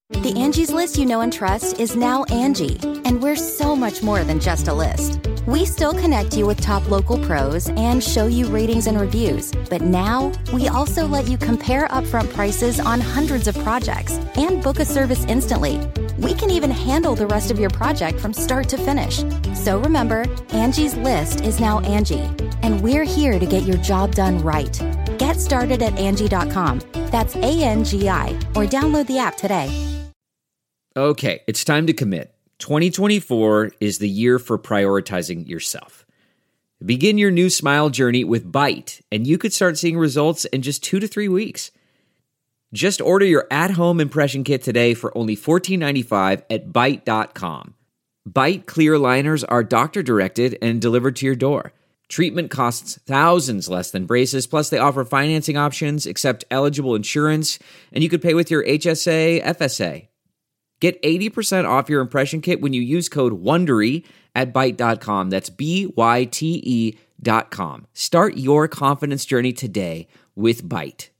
The Angie's List you know and trust is now Angie, and we're so much more than just a list. We still connect you with top local pros and show you ratings and reviews, but now we also let you compare upfront prices on hundreds of projects and book a service instantly. We can even handle the rest of your project from start to finish. So remember, Angie's List is now Angie, and we're here to get your job done right. Get started at Angie.com. That's ANGI, or download the app today. Okay, it's time to commit. 2024 is the year for prioritizing yourself. Begin your new smile journey with Byte, and you could start seeing results in just 2 to 3 weeks. Just order your at-home impression kit today for only $14.95 at Byte.com. Byte clear liners are doctor-directed and delivered to your door. Treatment costs thousands less than braces, plus they offer financing options, accept eligible insurance, and you could pay with your HSA, FSA. Get 80% off your impression kit when you use code WONDERY at Byte.com. That's BYTE.com. Start your confidence journey today with Byte.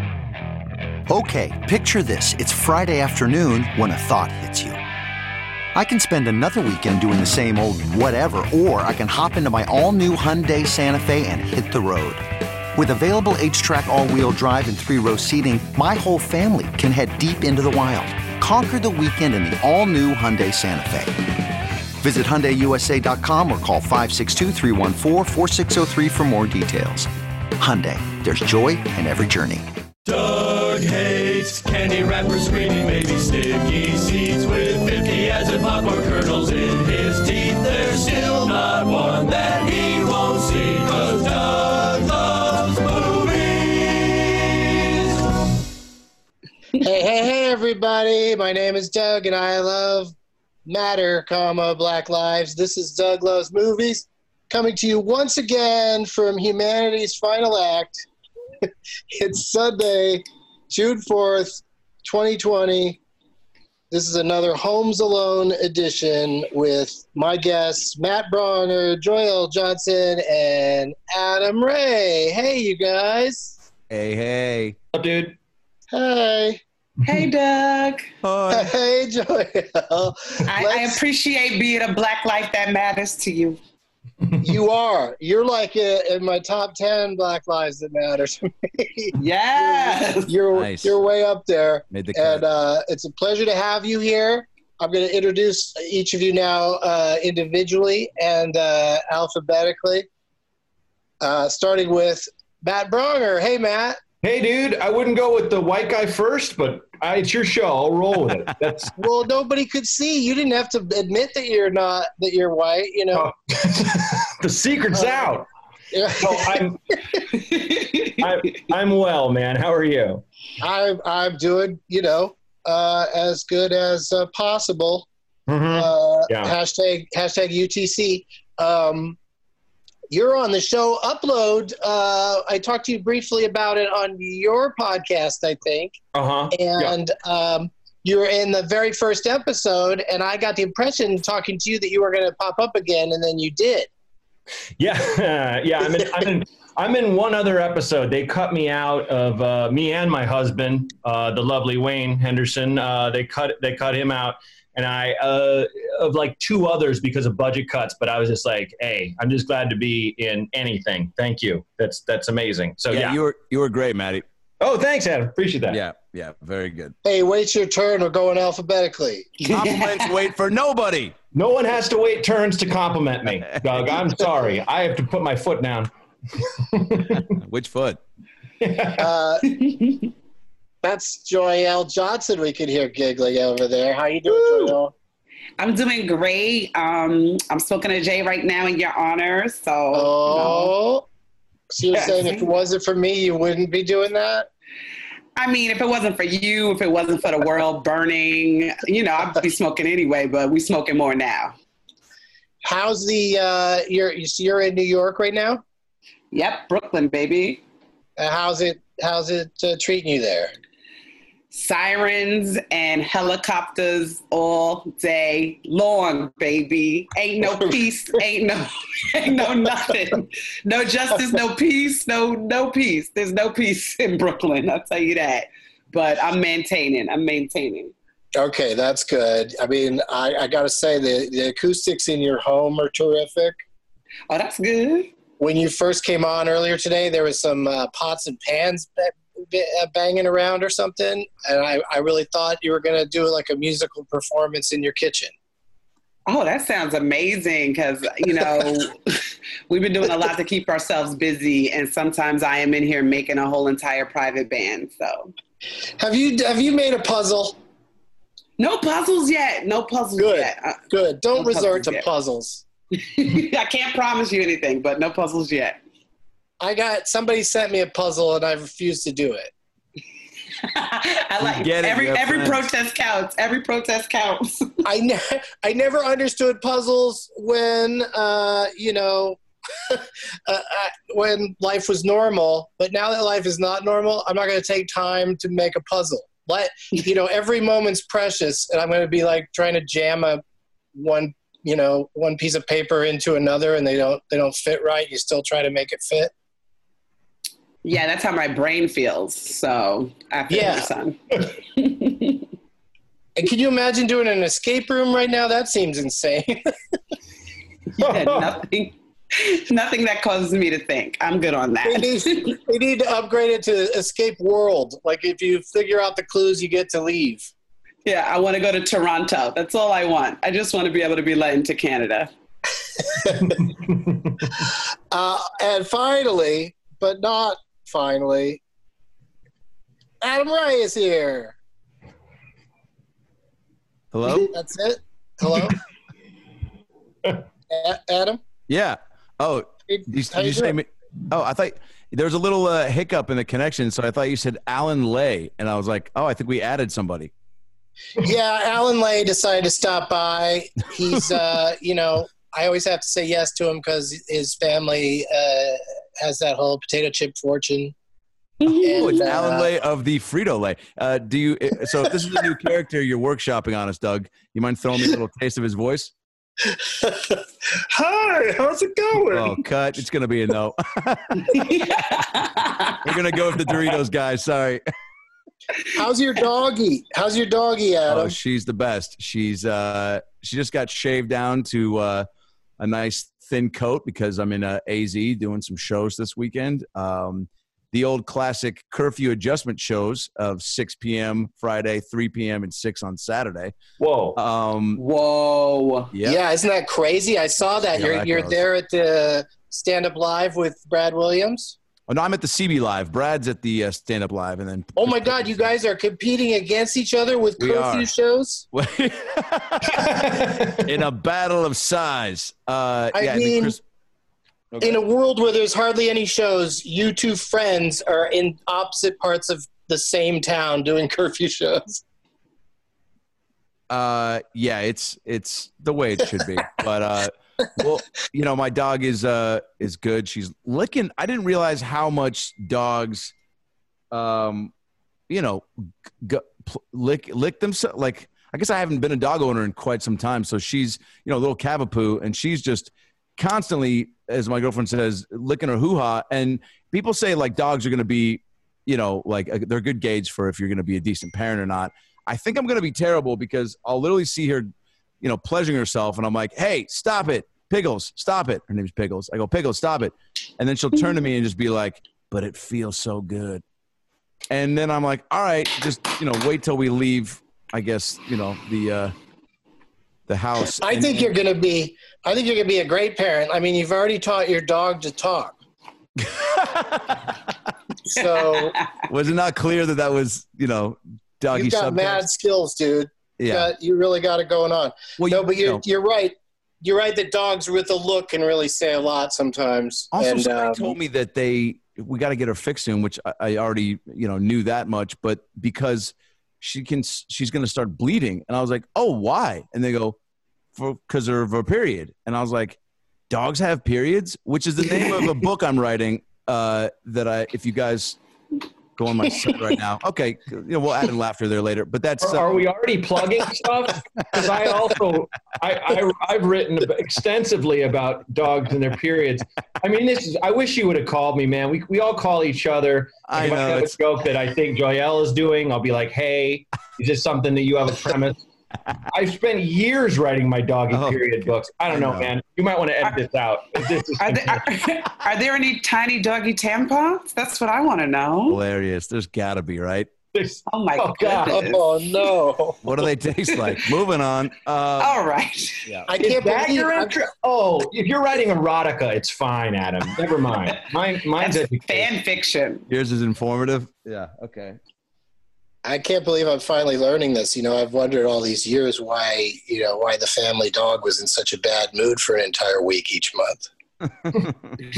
Okay, picture this. It's Friday afternoon when a thought hits you. I can spend another weekend doing the same old whatever, or I can hop into my all-new Hyundai Santa Fe and hit the road. With available H-Track all-wheel drive and 3-row seating, my whole family can head deep into the wild. Conquer the weekend in the all-new Hyundai Santa Fe. Visit HyundaiUSA.com or call 562-314-4603 for more details. Hyundai, there's joy in every journey. Doug hates candy wrappers, screaming baby sticky seeds with 50 acid popcorn kernels in his teeth. There's still not one that he won't see, 'cause Doug loves movies. Hey, everybody. My name is Doug, and I love Matter, Black Lives. This is Doug Loves Movies, coming to you once again from humanity's final act. It's Sunday, June 4th, 2020. This is another Homes Alone edition with my guests, Matt Bronner, Joel Johnson, and Adam Ray. Hey, you guys. Hey. What's up, dude? Hey. Hey, Doug. Hi. Hey, Joel. I appreciate being a Black life that matters to you. You are. You're like in my top 10 Black lives that matter to me. Yes. Nice. You're way up there. Made the cut. And it's a pleasure to have you here. I'm going to introduce each of you now individually and alphabetically, starting with Matt Bronner. Hey, Matt. Hey, dude, I wouldn't go with the white guy first, but it's your show. I'll roll with it. Well, nobody could see. You didn't have to admit that you're white, you know. The secret's out. Yeah. No, I'm well, man. How are you? I'm doing, as good as possible. Mm-hmm. Yeah. Hashtag UTC. You're on the show Upload. I talked to you briefly about it on your podcast, I think. Uh-huh. And you were in the very first episode, and I got the impression talking to you that you were going to pop up again, and then you did. Yeah. Yeah. I'm in one other episode. They cut me out of me and my husband, the lovely Wayne Henderson. They cut him out. And I of like 2 others because of budget cuts, but I was just like, hey, I'm just glad to be in anything. Thank you. That's amazing. So yeah. You were great, Matty. Oh, thanks, Adam. Appreciate that. Yeah, very good. Hey, wait your turn. We're going alphabetically. Compliments wait for nobody. No one has to wait turns to compliment me, Doug. I'm sorry. I have to put my foot down. Which foot? That's Joel Johnson. We could hear giggling over there. How you doing, Joel? I'm doing great. I'm smoking a J right now in your honor. So, So you're saying if it wasn't for me, you wouldn't be doing that? I mean, if it wasn't for you, if it wasn't for the world burning, I'd be smoking anyway, but we smoking more now. How's the, you're in New York right now? Yep, Brooklyn, baby. How's it treating you there? Sirens and helicopters all day long, baby. Ain't no peace, ain't no nothing. No justice, no peace, no peace. There's no peace in Brooklyn, I'll tell you that. But I'm maintaining. Okay, that's good. I mean, I got to say, the acoustics in your home are terrific. Oh, that's good. When you first came on earlier today, there was some pots and pans banging around or something, and I really thought you were going to do like a musical performance in your kitchen. Oh, that sounds amazing because, you know, we've been doing a lot to keep ourselves busy, and sometimes I am in here making a whole entire private band. So, have you made a puzzle? No puzzles yet. No puzzles Good. yet. Good. Don't No resort puzzles to yet. puzzles. I can't promise you anything, but no puzzles yet. Somebody sent me a puzzle and I refused to do it. I like get it, every friends. protest counts. Every protest counts. I never understood puzzles when when life was normal, but now that life is not normal, I'm not going to take time to make a puzzle. Every moment's precious, and I'm going to be like trying to jam one piece of paper into another, and they don't fit right. You still try to make it fit. Yeah, that's how my brain feels. So I feel Yeah. your son. And can you imagine doing an escape room right now? That seems insane. Yeah, nothing that causes me to think. I'm good on that. They need to upgrade it to Escape World. Like if you figure out the clues, you get to leave. Yeah, I want to go to Toronto. That's all I want. I just want to be able to be let into Canada. And finally, but not finally, Adam Ray is here. Hello? That's it. Hello? Adam? Yeah. Oh, did How you you say doing? me? Oh, I thought there was a little hiccup in the connection, so I thought you said Alan Lay, and I was like, oh, I think we added somebody. Yeah, Alan Lay decided to stop by. He's, I always have to say yes to him because his family has that whole potato chip fortune. Oh, it's And, Alan Lay of the Frito-Lay. So if this is a new character you're workshopping on us, Doug, you mind throwing me a little taste of his voice? Hi, how's it going? Oh, cut. It's going to be a no. We're going to go with the Doritos guys. Sorry. How's your doggy? Adam? Oh, she's the best. She just got shaved down to a nice thin coat because I'm in AZ doing some shows this weekend. The old classic curfew adjustment shows of 6 p.m. Friday, 3 p.m. and 6 on Saturday. Whoa. Whoa. Yeah. Yeah, isn't that crazy? I saw that. Yeah, You're goes. there at the Stand Up Live with Brad Williams. Oh, no, I'm at the CB Live. Brad's at the Stand Up Live, and then. Oh my God, you guys are competing against each other with We curfew are. shows? In a battle of size. I and then mean, Okay. in a world where there's hardly any shows, you two friends are in opposite parts of the same town doing curfew shows. Yeah, it's the way it should be. But well, my dog is good. She's licking. I didn't realize how much dogs, lick themselves. Like, I guess I haven't been a dog owner in quite some time. So she's, a little Cavapoo, and she's just constantly, as my girlfriend says, licking her hoo-ha. And people say like dogs are going to be, they're a good gauge for if you're going to be a decent parent or not. I think I'm going to be terrible because I'll literally see her, pleasuring herself. And I'm like, hey, stop it. Piggles, stop it. Her name's Piggles. I go, Piggles, stop it. And then she'll turn to me and just be like, but it feels so good. And then I'm like, all right, just, wait till we leave, I guess, the house. I think you're going to be a great parent. I mean, you've already taught your dog to talk. So Was it not clear that was, doggy you've got subtext? mad skills, dude. Yeah. You really got it going on. Well, No, but you're right. You're right that dogs with a look can really say a lot sometimes. Also, And, somebody told me that we got to get her fixed soon, which I already, knew that much, but because she's going to start bleeding. And I was like, oh, why? And they go, because of her period. And I was like, dogs have periods, which is the name of a book I'm writing if you guys go on my site right now. Okay, we'll add in laughter there later. But that's are we already plugging stuff? Because I've written extensively about dogs and their periods. I mean, I wish you would have called me, man. We all call each other. I if know. I have a joke that I think Joelle is doing, I'll be like, hey, is this something that you have a premise? I've spent years writing my doggy period books. I don't know, man. You might want to edit this out. Are there any tiny doggy tampons? That's what I want to know. Hilarious. There's got to be, right? Oh, my God. goodness. Oh, no. What do they taste like? Moving on. All right. Yeah. I can't believe if you're writing erotica, it's fine, Adam. Never mind. Mine's That's fan fiction. Yours is informative. Yeah. Okay. I can't believe I'm finally learning this. I've wondered all these years why the family dog was in such a bad mood for an entire week each month.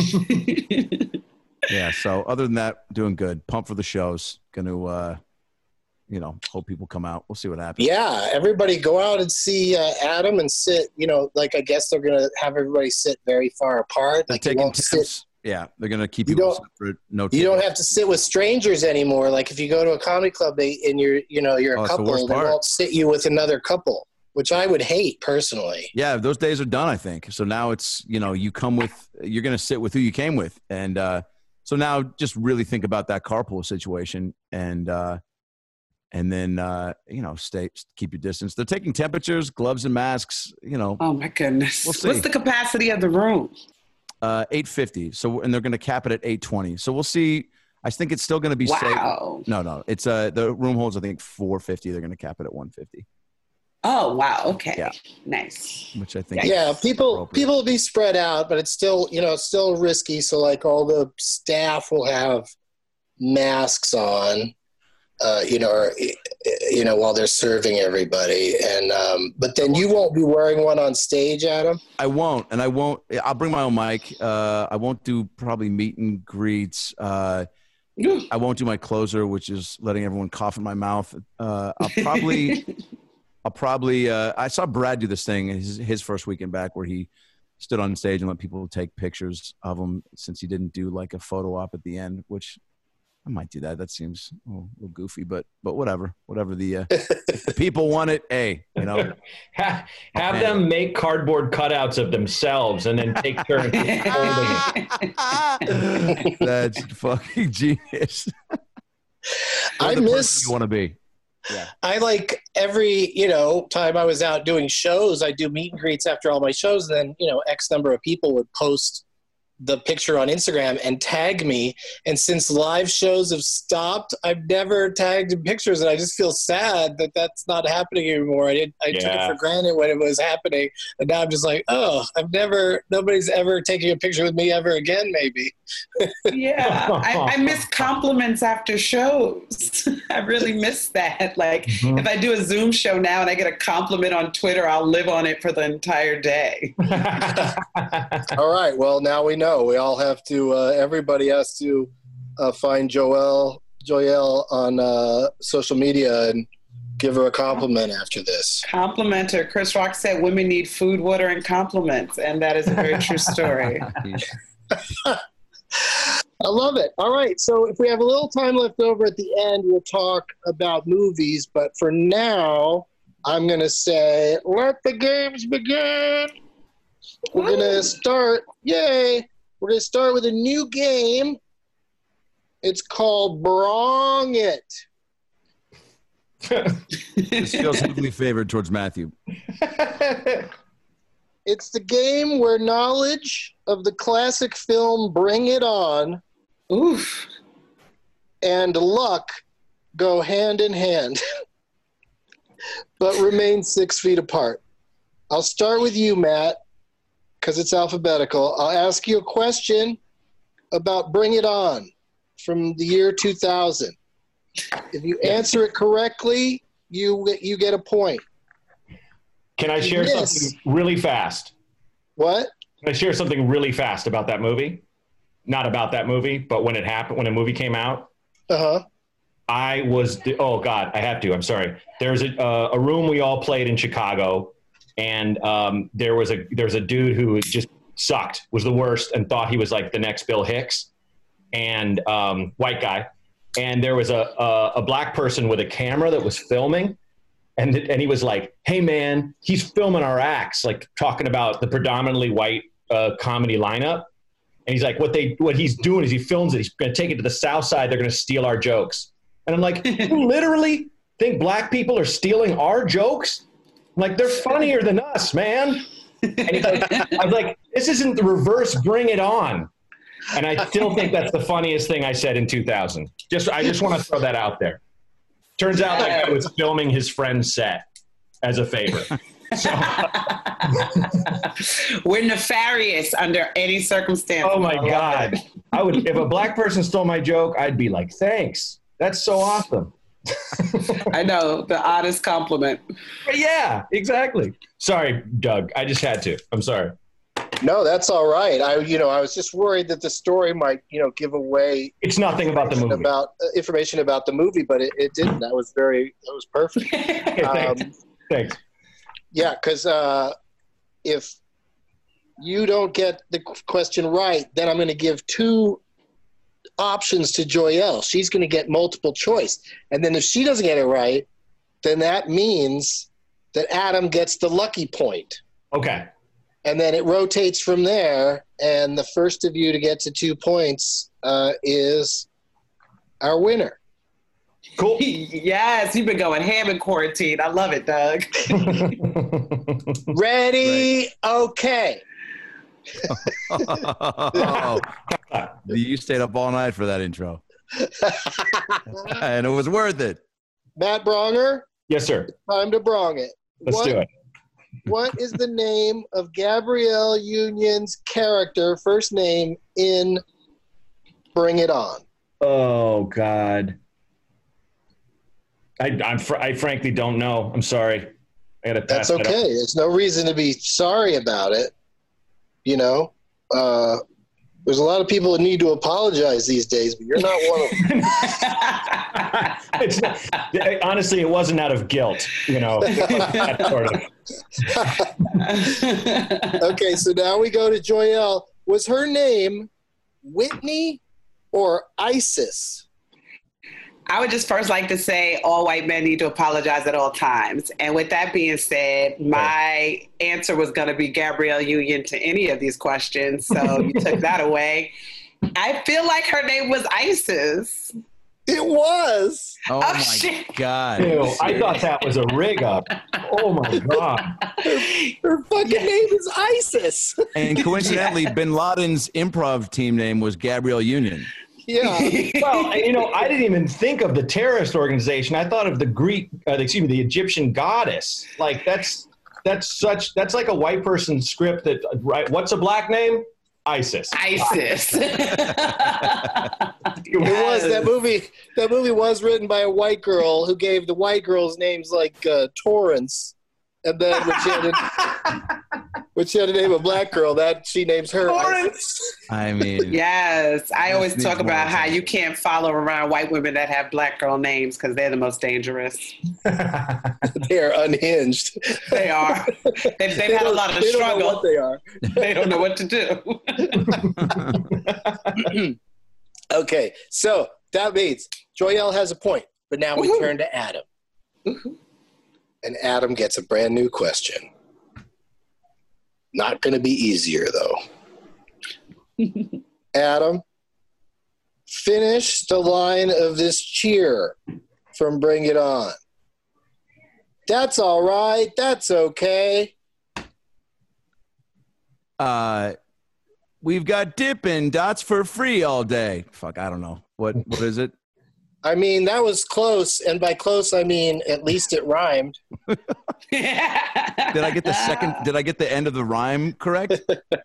Yeah. So other than that, doing good. Pumped for the shows. Going to, hope people come out. We'll see what happens. Yeah. Everybody go out and see Adam and sit, I guess they're going to have everybody sit very far apart. They're taking tips. Yeah, they're gonna keep you separate. No, you don't have to sit with strangers anymore. Like if you go to a comedy club and you're a couple, they won't sit you with another couple, which I would hate personally. Yeah, those days are done, I think. So now it's you're gonna sit with who you came with, and so now just really think about that carpool situation, and then keep your distance. They're taking temperatures, gloves and masks. Oh my goodness! We'll see. What's the capacity of the room? 850. So, and they're going to cap it at 820. So we'll see. I think it's still going to be safe. No. It's the room holds, I think 450. They're going to cap it at 150. Oh, wow. Okay. Yeah. Nice. Which I think. Yeah. People will be spread out, but it's still, it's still risky. So like all the staff will have masks on, while they're serving everybody. And, but then you won't be wearing one on stage, Adam? I won't. And I'll bring my own mic. I won't do probably meet and greets. I won't do my closer, which is letting everyone cough in my mouth. I'll probably, I saw Brad do this thing his first weekend back where he stood on stage and let people take pictures of him since he didn't do like a photo op at the end, which I might do that. That seems a little goofy, but whatever the if the people want it. Hey, have them make cardboard cutouts of themselves and then take turns holding it. That's fucking genius. I miss you want to be. Yeah. I like every, time I was out doing shows, I do meet and greets after all my shows. And then, X number of people would post the picture on Instagram and tag me. And since live shows have stopped, I've never tagged in pictures. And I just feel sad that that's not happening anymore. I took it for granted when it was happening. And now I'm just like, nobody's ever taking a picture with me ever again, maybe. Yeah. I miss compliments after shows. I really miss that. Like if I do a Zoom show now and I get a compliment on Twitter, I'll live on it for the entire day. All right. Well, now we know. We all have to, everybody has to find Joelle on social media and give her a compliment after this. Compliment her. Chris Rock said women need food, water, and compliments. And that is a very true story. I love it. All right. So if we have a little time left over at the end, we'll talk about movies. But for now, I'm going to say, let the games begin. We're going to start. Yay. We're going to start with a new game. It's called Brong It. This feels heavily favored towards Matthew. It's the game where knowledge of the classic film Bring It On and luck go hand in hand, but remain 6 feet apart. I'll start with you, Matt, because it's alphabetical. I'll ask you a question about Bring It On from the year 2000. If you answer it correctly, you get a point. Can I share something really fast? What? Can I share something really fast about that movie? Not about that movie, but when it happened, when a movie came out. Uh-huh. I have to. I'm sorry. There's a room we all played in Chicago, and there was a dude who just sucked, was the worst, and thought he was like the next Bill Hicks, and white guy. and there was a black person with a camera that was filming. And he was like, hey, man, he's filming our acts, like talking about the predominantly white comedy lineup. And he's like, what he's doing is he films it. He's going to take it to the South Side. They're going to steal our jokes. And I'm like, you literally think black people are stealing our jokes? I'm like, they're funnier than us, man. And he's like, I was like, this isn't the reverse Bring It On. And I still think that's the funniest thing I said in 2000. I just want to throw that out there. Turns out like I was filming his friend's set as a favor. So. We're nefarious under any circumstance. Oh my God. I would, if a black person stole my joke, I'd be like, thanks. That's so awesome. I know, the oddest compliment. But yeah, exactly. Sorry, Doug. I just had to. I'm sorry. No, that's all right. I was just worried that the story might, give away. It's nothing about the movie. Information about the movie, but it didn't. That was perfect. Thanks. Yeah, because if you don't get the question right, then I'm going to give two options to Joyelle. She's going to get multiple choice. And then if she doesn't get it right, then that means that Adam gets the lucky point. Okay. And then it rotates from there, and the first of you to get to 2 points is our winner. Cool. Yes, you've been going ham in quarantine. I love it, Doug. Ready? Right. Okay. Oh, you stayed up all night for that intro. And it was worth it. Matt Bronger? Yes, sir. Time to brong it. Let's do it. What is the name of Gabrielle Union's character, first name, in Bring It On? Oh, God. I frankly don't know. I'm sorry. I got to pass. That's okay. There's no reason to be sorry about it. There's a lot of people that need to apologize these days, but you're not one of them. Honestly, it wasn't out of guilt, that sort of. Okay, so now we go to Joyelle. Was her name Whitney or Isis? I would just first like to say all white men need to apologize at all times. And with that being said, my answer was going to be Gabrielle Union to any of these questions. So you took that away. I feel like her name was Isis. It was. Oh my shit. God. Ew, I thought that was a rig up. Oh my God. Her fucking name is Isis. And coincidentally, Bin Laden's improv team name was Gabrielle Union. Yeah. Well, I didn't even think of the terrorist organization. I thought of the the Egyptian goddess. Like that's like a white person script that, right? What's a black name? ISIS. ISIS. It was that movie. That movie was written by a white girl who gave the white girls names like Torrance, and then when she had to name a black girl, that she names her Torrance. I mean, yes, I always talk about how you can't follow around white women that have black girl names because they're the most dangerous. They are unhinged. They are. They've had a lot of struggle. Don't know what they are. They don't know what to do. Okay, so that means Joyelle has a point, but now we turn to Adam. And Adam gets a brand new question. Not going to be easier, though. Adam, finish the line of this cheer from Bring It On. That's all right. That's okay. We've got Dippin' Dots for free all day. Fuck, I don't know. What is it? I mean, that was close, and by close, I mean at least it rhymed. Did I get the end of the rhyme correct?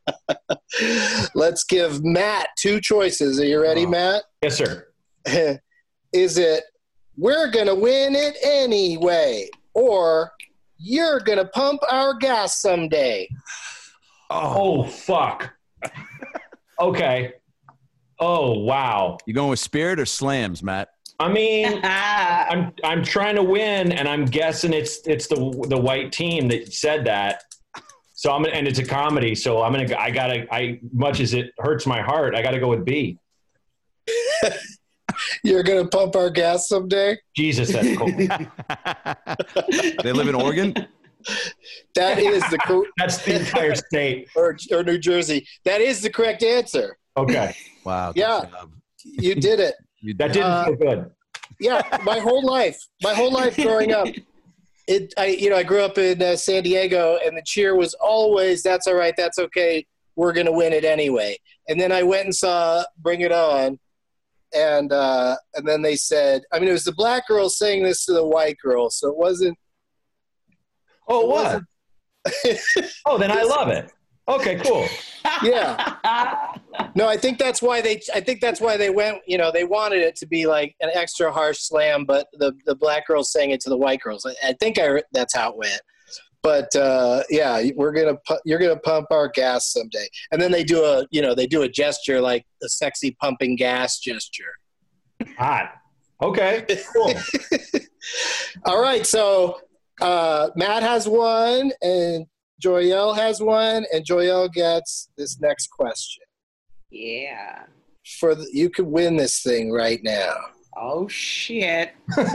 Let's give Matt two choices. Are you ready, Matt? Yes, sir. Is it, we're going to win it anyway, or you're going to pump our gas someday? Oh fuck. Okay. Oh, wow. You going with Spirit or Slams, Matt? I mein, I'm trying to win, and I'm guessing it's the white team that said that. So and it's a comedy. So much as it hurts my heart, I gotta go with B. You're going to pump our gas someday? Jesus, that's cool. They live in Oregon? That is That's the entire state. or New Jersey. That is the correct answer. Okay. Wow. Yeah. Job. You did it. That didn't feel good. Yeah, my whole life growing up, I grew up in San Diego, and the cheer was always, "That's all right, that's okay, we're gonna win it anyway." And then I went and saw Bring It On, and then they said, I mean, it was the black girl saying this to the white girl, so it wasn't. Oh, what? Oh, then I love it. Okay, cool. Yeah. No, I think that's why they went, they wanted it to be like an extra harsh slam, but the black girls saying it to the white girls. I think that's how it went. But yeah, you're going to pump our gas someday. And then they do a gesture, like a sexy pumping gas gesture. Hot. Okay, cool. All right. So Matt has one and Joyelle has one, and Joyelle gets this next question. Yeah. You could win this thing right now. Oh, shit.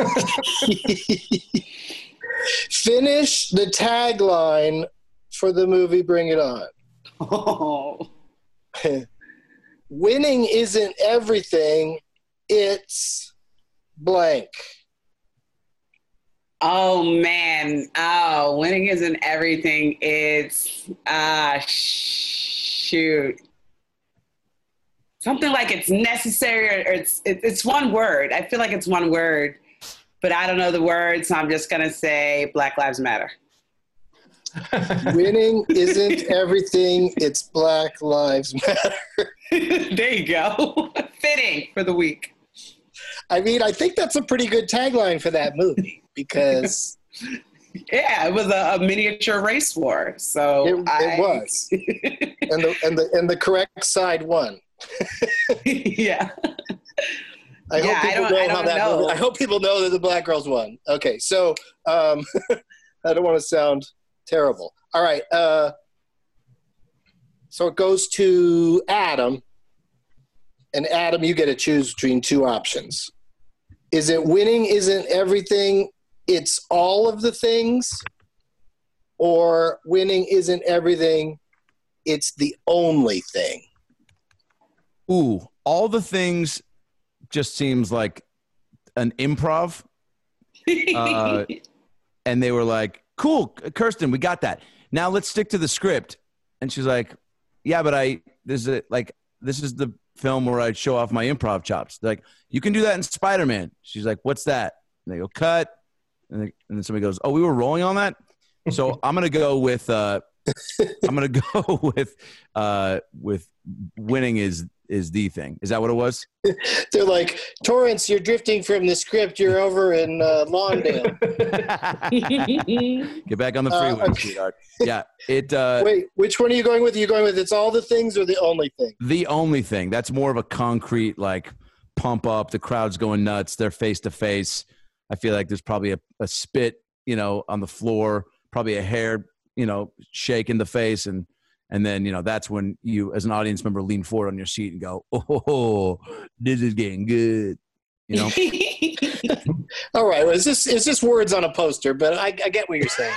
Finish the tagline for the movie Bring It On. Oh. Winning isn't everything, it's blank. Oh, man. Oh, winning isn't everything. It's, shoot. Something like it's necessary, or it's one word. I feel like it's one word, but I don't know the word, so I'm just going to say Black Lives Matter. Winning isn't everything, it's Black Lives Matter. There you go. Fitting for the week. I mean, I think that's a pretty good tagline for that movie because... Yeah, it was a miniature race war. So it was. and the correct side won. Yeah. I hope people know that the black girls won. Okay, so I don't want to sound terrible. All right. So it goes to Adam. And Adam, you get to choose between two options. Is it winning isn't everything, it's all of the things? Or winning isn't everything, it's the only thing? Ooh, all the things just seems like an improv. And they were like, cool, Kirsten, we got that. Now let's stick to the script. And she's like, yeah, but this is the film where I'd show off my improv chops. They're like, you can do that in Spider-Man. She's like, what's that? And they go, cut. And then somebody goes, oh, we were rolling on that? So I'm going to go with with winning is the thing. Is that what it was? They're like, Torrance, you're drifting from the script. You're over in Lawndale. Get back on the freeway, sweetheart. Yeah. Wait, which one are you going with? Are you going with it's all the things or the only thing? The only thing. That's more of a concrete, like, pump up. The crowd's going nuts. They're face to face. I feel like there's probably a spit, on the floor, probably a hair, shake in the face. And then, that's when you, as an audience member, lean forward on your seat and go, oh, this is getting good. All right. Well, it's just words on a poster, but I get what you're saying.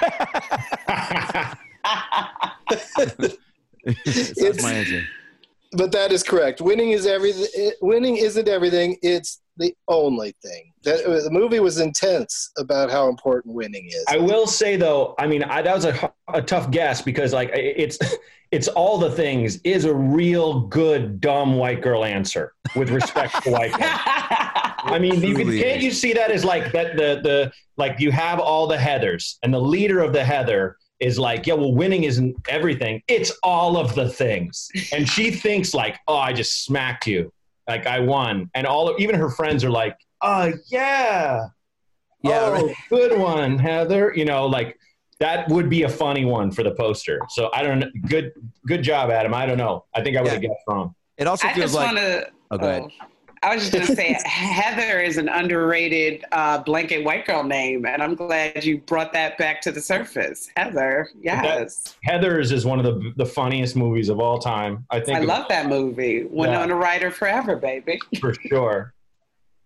That's my answer. But that is correct. Winning is everything. Winning isn't everything. It's the only thing. The movie was intense about how important winning is. I will say though, I mean, that was a tough guess because like it's all the things is a real good dumb white girl answer with respect to white girls. I mean, can't you see that as like that the like you have all the Heathers and the leader of the Heather is like, yeah, well, winning isn't everything. It's all of the things. And she thinks like, oh, I just smacked you. Like I won. And even her friends are like, oh, yeah. Yeah. Oh, right. Good one, Heather. Like that would be a funny one for the poster. So I don't know. Good job, Adam. I don't know. I think I would have guessed wrong. It also feels like. Go ahead. I was just going to say, Heather is an underrated blanket white girl name, and I'm glad you brought that back to the surface. Heather, yes. Heathers is one of the funniest movies of all time. I love that movie. Winona Ryder forever, baby. For sure.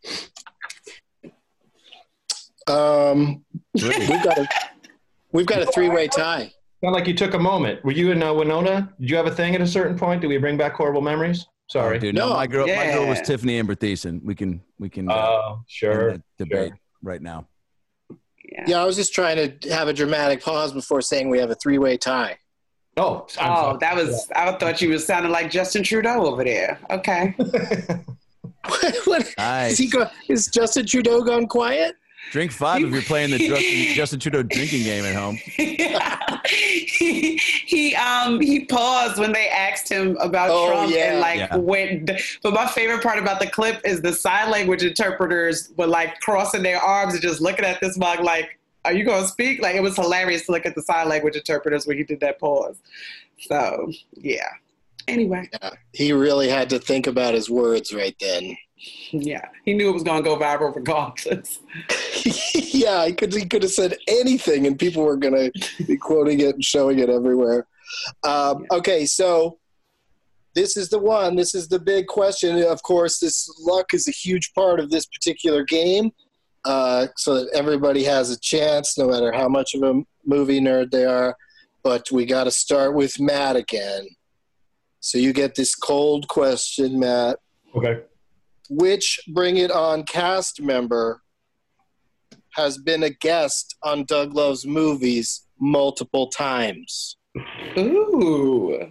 We've got a three-way tie. Not like you took a moment. Were you in Winona? Did you have a thing at a certain point? Did we bring back horrible memories? Sorry, dude. No, my girl was Tiffany Amber Thiessen. We can. Sure. Debate right now. Yeah, I was just trying to have a dramatic pause before saying we have a three-way tie. I thought you was sounding like Justin Trudeau over there. Okay. What? Nice. Is Justin Trudeau gone quiet? Drink 5 if you're playing the Justin Trudeau drinking game at home. Yeah. He paused when they asked him about Trump when. But my favorite part about the clip is the sign language interpreters were like crossing their arms and just looking at this mug like, "Are you gonna speak?" Like, it was hilarious to look at the sign language interpreters when he did that pause. So yeah. Anyway. Yeah, he really had to think about his words right then. Yeah, he knew it was going to go viral regardless. Yeah, he could have said anything, and people were going to be quoting it and showing it everywhere. Okay, so this is the one. This is the big question. Of course, this luck is a huge part of this particular game, so that everybody has a chance, no matter how much of a movie nerd they are. But we got to start with Matt again. So you get this cold question, Matt. Okay. Which Bring It On cast member has been a guest on Doug Loves Movies multiple times? Ooh.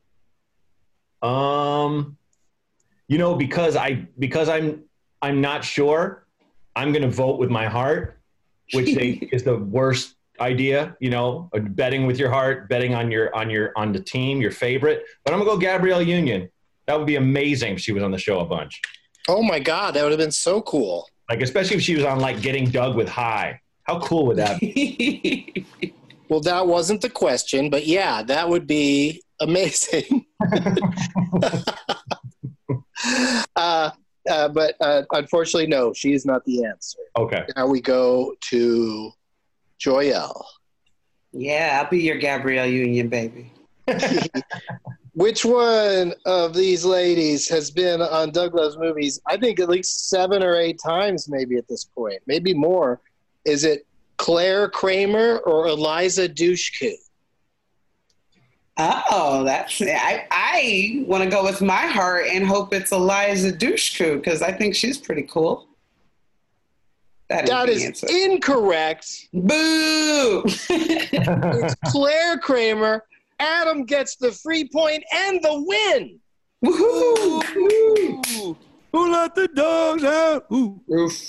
Because I'm not sure, I'm going to vote with my heart, which is the worst idea, betting with your heart, betting on the team, your favorite. But I'm going to go Gabrielle Union. That would be amazing if she was on the show a bunch. Oh my God, that would have been so cool. Like, especially if she was on like Getting Doug with High. How cool would that be? Well, that wasn't the question, but yeah, that would be amazing. But unfortunately, no, she is not the answer. Okay. Now we go to Joyelle. Yeah, I'll be your Gabrielle Union, baby. Which one of these ladies has been on Doug Loves Movies? I think at least 7 or 8 times, maybe at this point, maybe more. Is it Claire Kramer or Eliza Dushku? Oh, I want to go with my heart and hope it's Eliza Dushku because I think she's pretty cool. That is incorrect. Boo! It's Claire Kramer. Adam gets the free point and the win. Woohoo! Who let the dogs out? Ooh.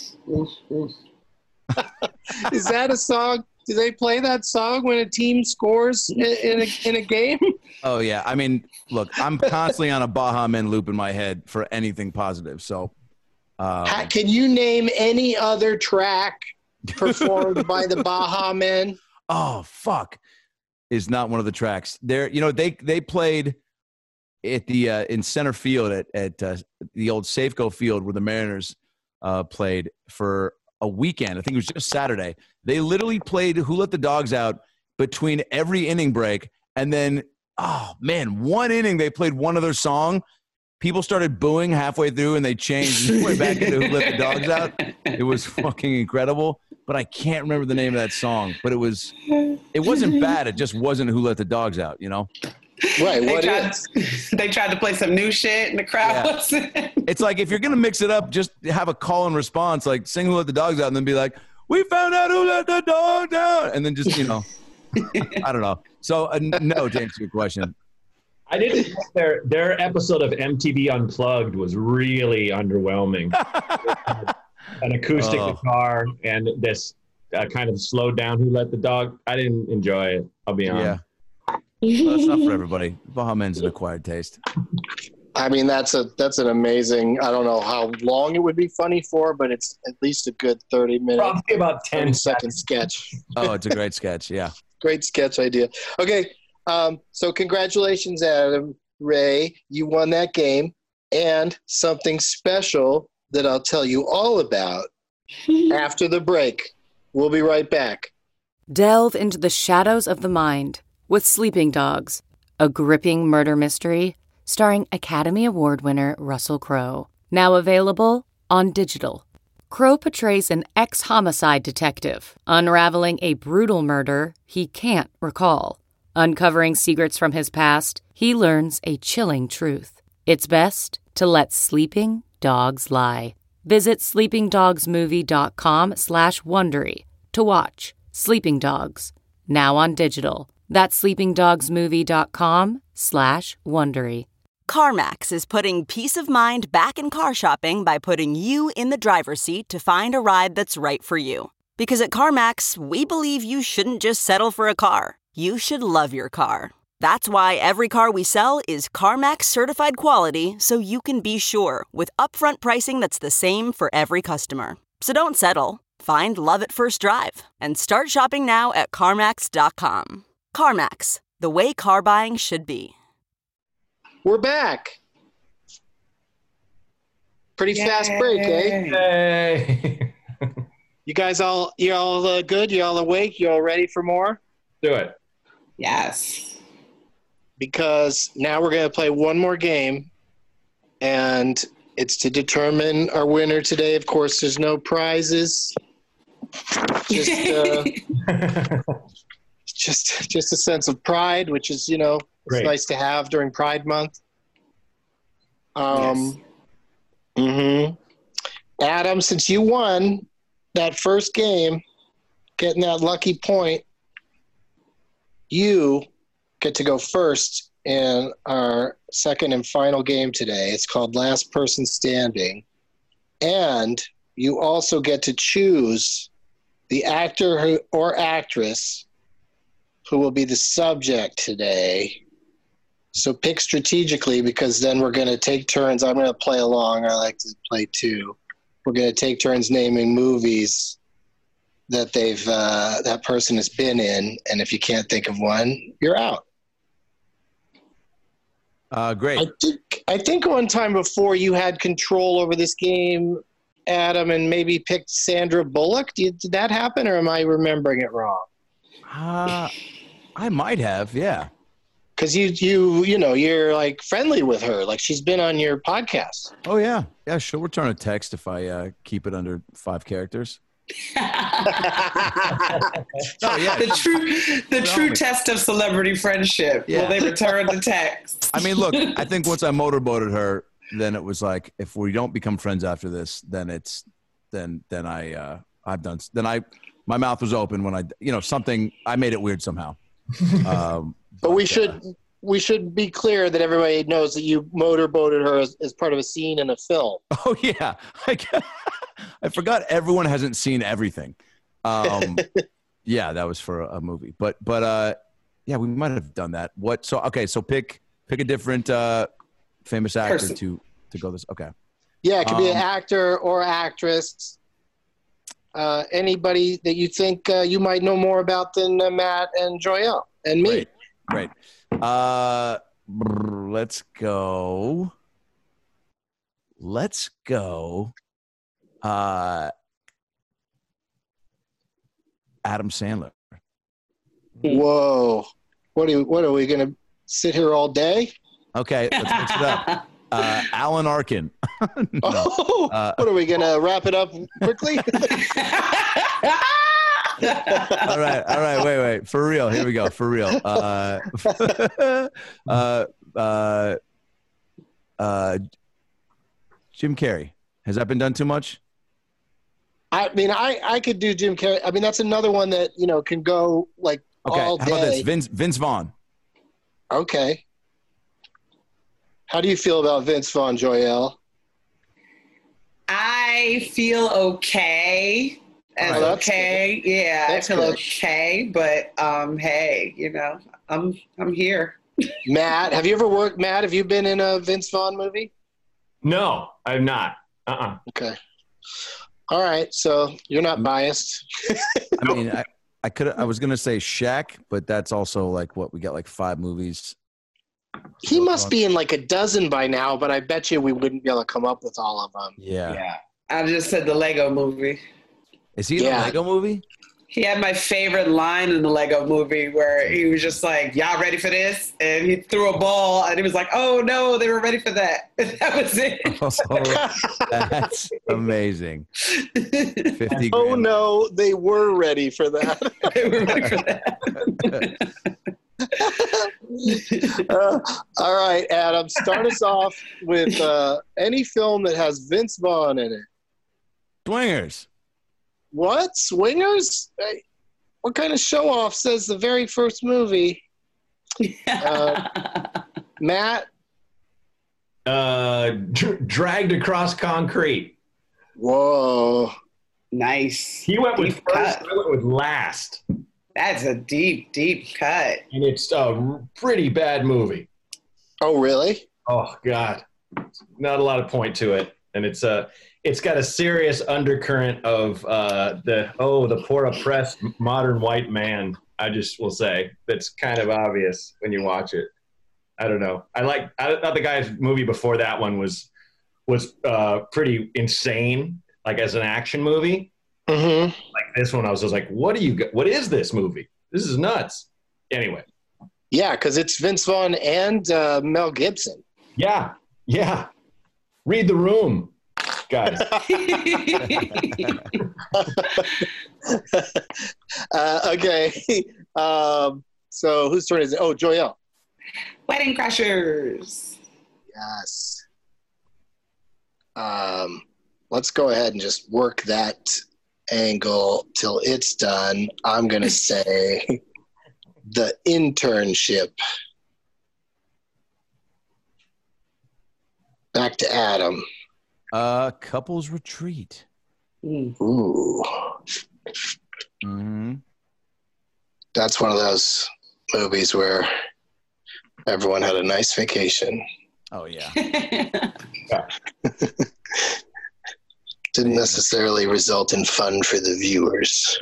Is that a song? Do they play that song when a team scores in a game? Oh, yeah. I mean, look, I'm constantly on a Baha Men loop in my head for anything positive. So, can you name any other track performed by the Baha Men? Oh, fuck. Is not one of the tracks. They played at the in center field at the old Safeco Field where the Mariners played for a weekend. I think it was just Saturday. They literally played Who Let the Dogs Out between every inning break, and then one inning they played one other song. People started booing halfway through, and they changed and went back into Who Let the Dogs Out. It was fucking incredible. But I can't remember the name of that song. But it wasn't bad. It just wasn't Who Let the Dogs Out, Right. They tried to play some new shit, and the crowd wasn't. It's like if you're gonna mix it up, just have a call and response, like sing Who Let the Dogs Out, and then be like, "We found out who let the dogs out," and then just I don't know. So no, to answer your question. I didn't think their episode of MTV Unplugged was really underwhelming. An acoustic guitar and this kind of slowed down Who Let the Dog. I didn't enjoy it. I'll be honest. Yeah. Well, that's not for everybody. Baha Men's an acquired taste. I mean, that's an amazing. I don't know how long it would be funny for, but it's at least a good 30 minutes. Probably about 10-second sketch. Oh, it's a great sketch. Yeah. Great sketch idea. Okay. So congratulations, Adam Ray. You won that game, and something special that I'll tell you all about after the break. We'll be right back. Delve into the shadows of the mind with Sleeping Dogs, a gripping murder mystery starring Academy Award winner Russell Crowe. Now available on digital. Crow portrays an ex-homicide detective, unraveling a brutal murder he can't recall. Uncovering secrets from his past, he learns a chilling truth. It's best to let sleeping dogs lie. Visit sleepingdogsmovie.com/Wondery to watch Sleeping Dogs, now on digital. That's sleepingdogsmovie.com/Wondery. CarMax is putting peace of mind back in car shopping by putting you in the driver's seat to find a ride that's right for you. Because at CarMax, we believe you shouldn't just settle for a car. You should love your car. That's why every car we sell is CarMax certified quality, so you can be sure with upfront pricing that's the same for every customer. So don't settle. Find love at first drive and start shopping now at CarMax.com. CarMax, the way car buying should be. We're back. Pretty fast break, eh? Hey. You all good? You all awake? You all ready for more? Do it. Yes. Because now we're going to play one more game, and it's to determine our winner today. Of course, there's no prizes. Just a sense of pride, which is, it's nice to have during Pride Month. Yes. Adam, since you won that first game, getting that lucky point, you get to go first in our second and final game today. It's called Last Person Standing. And you also get to choose the actor or actress who will be the subject today. So pick strategically, because then we're going to take turns. I'm going to play along. I like to play too. We're going to take turns naming movies that that person has been in, and if you can't think of one, you're out. Great. I think one time before you had control over this game, Adam, and maybe picked Sandra Bullock. Did that happen, or am I remembering it wrong? I might have, yeah. Because you're like friendly with her, like she's been on your podcast. Oh yeah, she'll return a text if I keep it under 5 characters. The true test of celebrity friendship. Yeah. Will they return the text? I mean, look, I think once I motorboated her, then it was like, if we don't become friends after this, then my mouth was open when I made it weird somehow. But we should be clear that everybody knows that you motorboated her as part of a scene in a film. Oh yeah, I forgot everyone hasn't seen everything. Yeah, that was for a movie, but yeah, we might have done that. So pick a different famous actor to go this. Okay. Yeah, it could be an actor or actress. Anybody that you think you might know more about than Matt and Joelle and me. Great. Let's go. Adam Sandler. Whoa. What are we going to sit here all day? Okay, let's mix it up. Alan Arkin. No. What are we going to wrap it up quickly? All right. Wait. For real. Here we go. For real. Jim Carrey. Has that been done too much? I mean, I could do Jim Carrey. I mean, that's another one that, can go like all day. How about this? Vince Vaughn. Okay. How do you feel about Vince Vaughn, Joelle? I feel okay. Okay. Good. Yeah, that's I feel good. Okay. But hey, I'm here. Matt, have you been in a Vince Vaughn movie? No, I'm not. Okay. All right, so you're not biased. I mean, I was gonna say Shaq, but that's also like what we got, like 5 movies. He must be in like a dozen by now, but I bet you we wouldn't be able to come up with all of them. Yeah. I just said the Lego movie. Is he in the Lego movie? He had my favorite line in the Lego movie where he was just like, y'all ready for this? And he threw a ball and he was like, oh no, they were ready for that. That was it. Oh, that's amazing. 50 Oh grand. no, they were ready for that. They were ready for that. All right, Adam, start us off with any film that has Vince Vaughn in it. Swingers. What? Swingers? Hey, what kind of show off says the very first movie? Matt? Dragged Across Concrete. Whoa. Nice. He went with Deep first, cut. I went with last. That's a deep, deep cut. And it's a pretty bad movie. Oh, really? Oh, God. Not a lot of point to it. And it's got a serious undercurrent of the poor oppressed modern white man, I just will say. That's kind of obvious when you watch it. I don't know. I thought the guy's movie before that one was pretty insane, like as an action movie. Mm-hmm. Like this one, I was just like, what is this movie? This is nuts. Anyway. Yeah, because it's Vince Vaughn and Mel Gibson. Yeah. Yeah. Read The Room, guys. Okay. So whose turn is it? Oh, Joyelle. Wedding Crashers. Yes. Let's go ahead and just work that angle till it's done. I'm going to say The Internship. Back to Adam. Couples Retreat. Ooh. Mm-hmm. That's one of those movies where everyone had a nice vacation. Oh, yeah. Didn't necessarily result in fun for the viewers.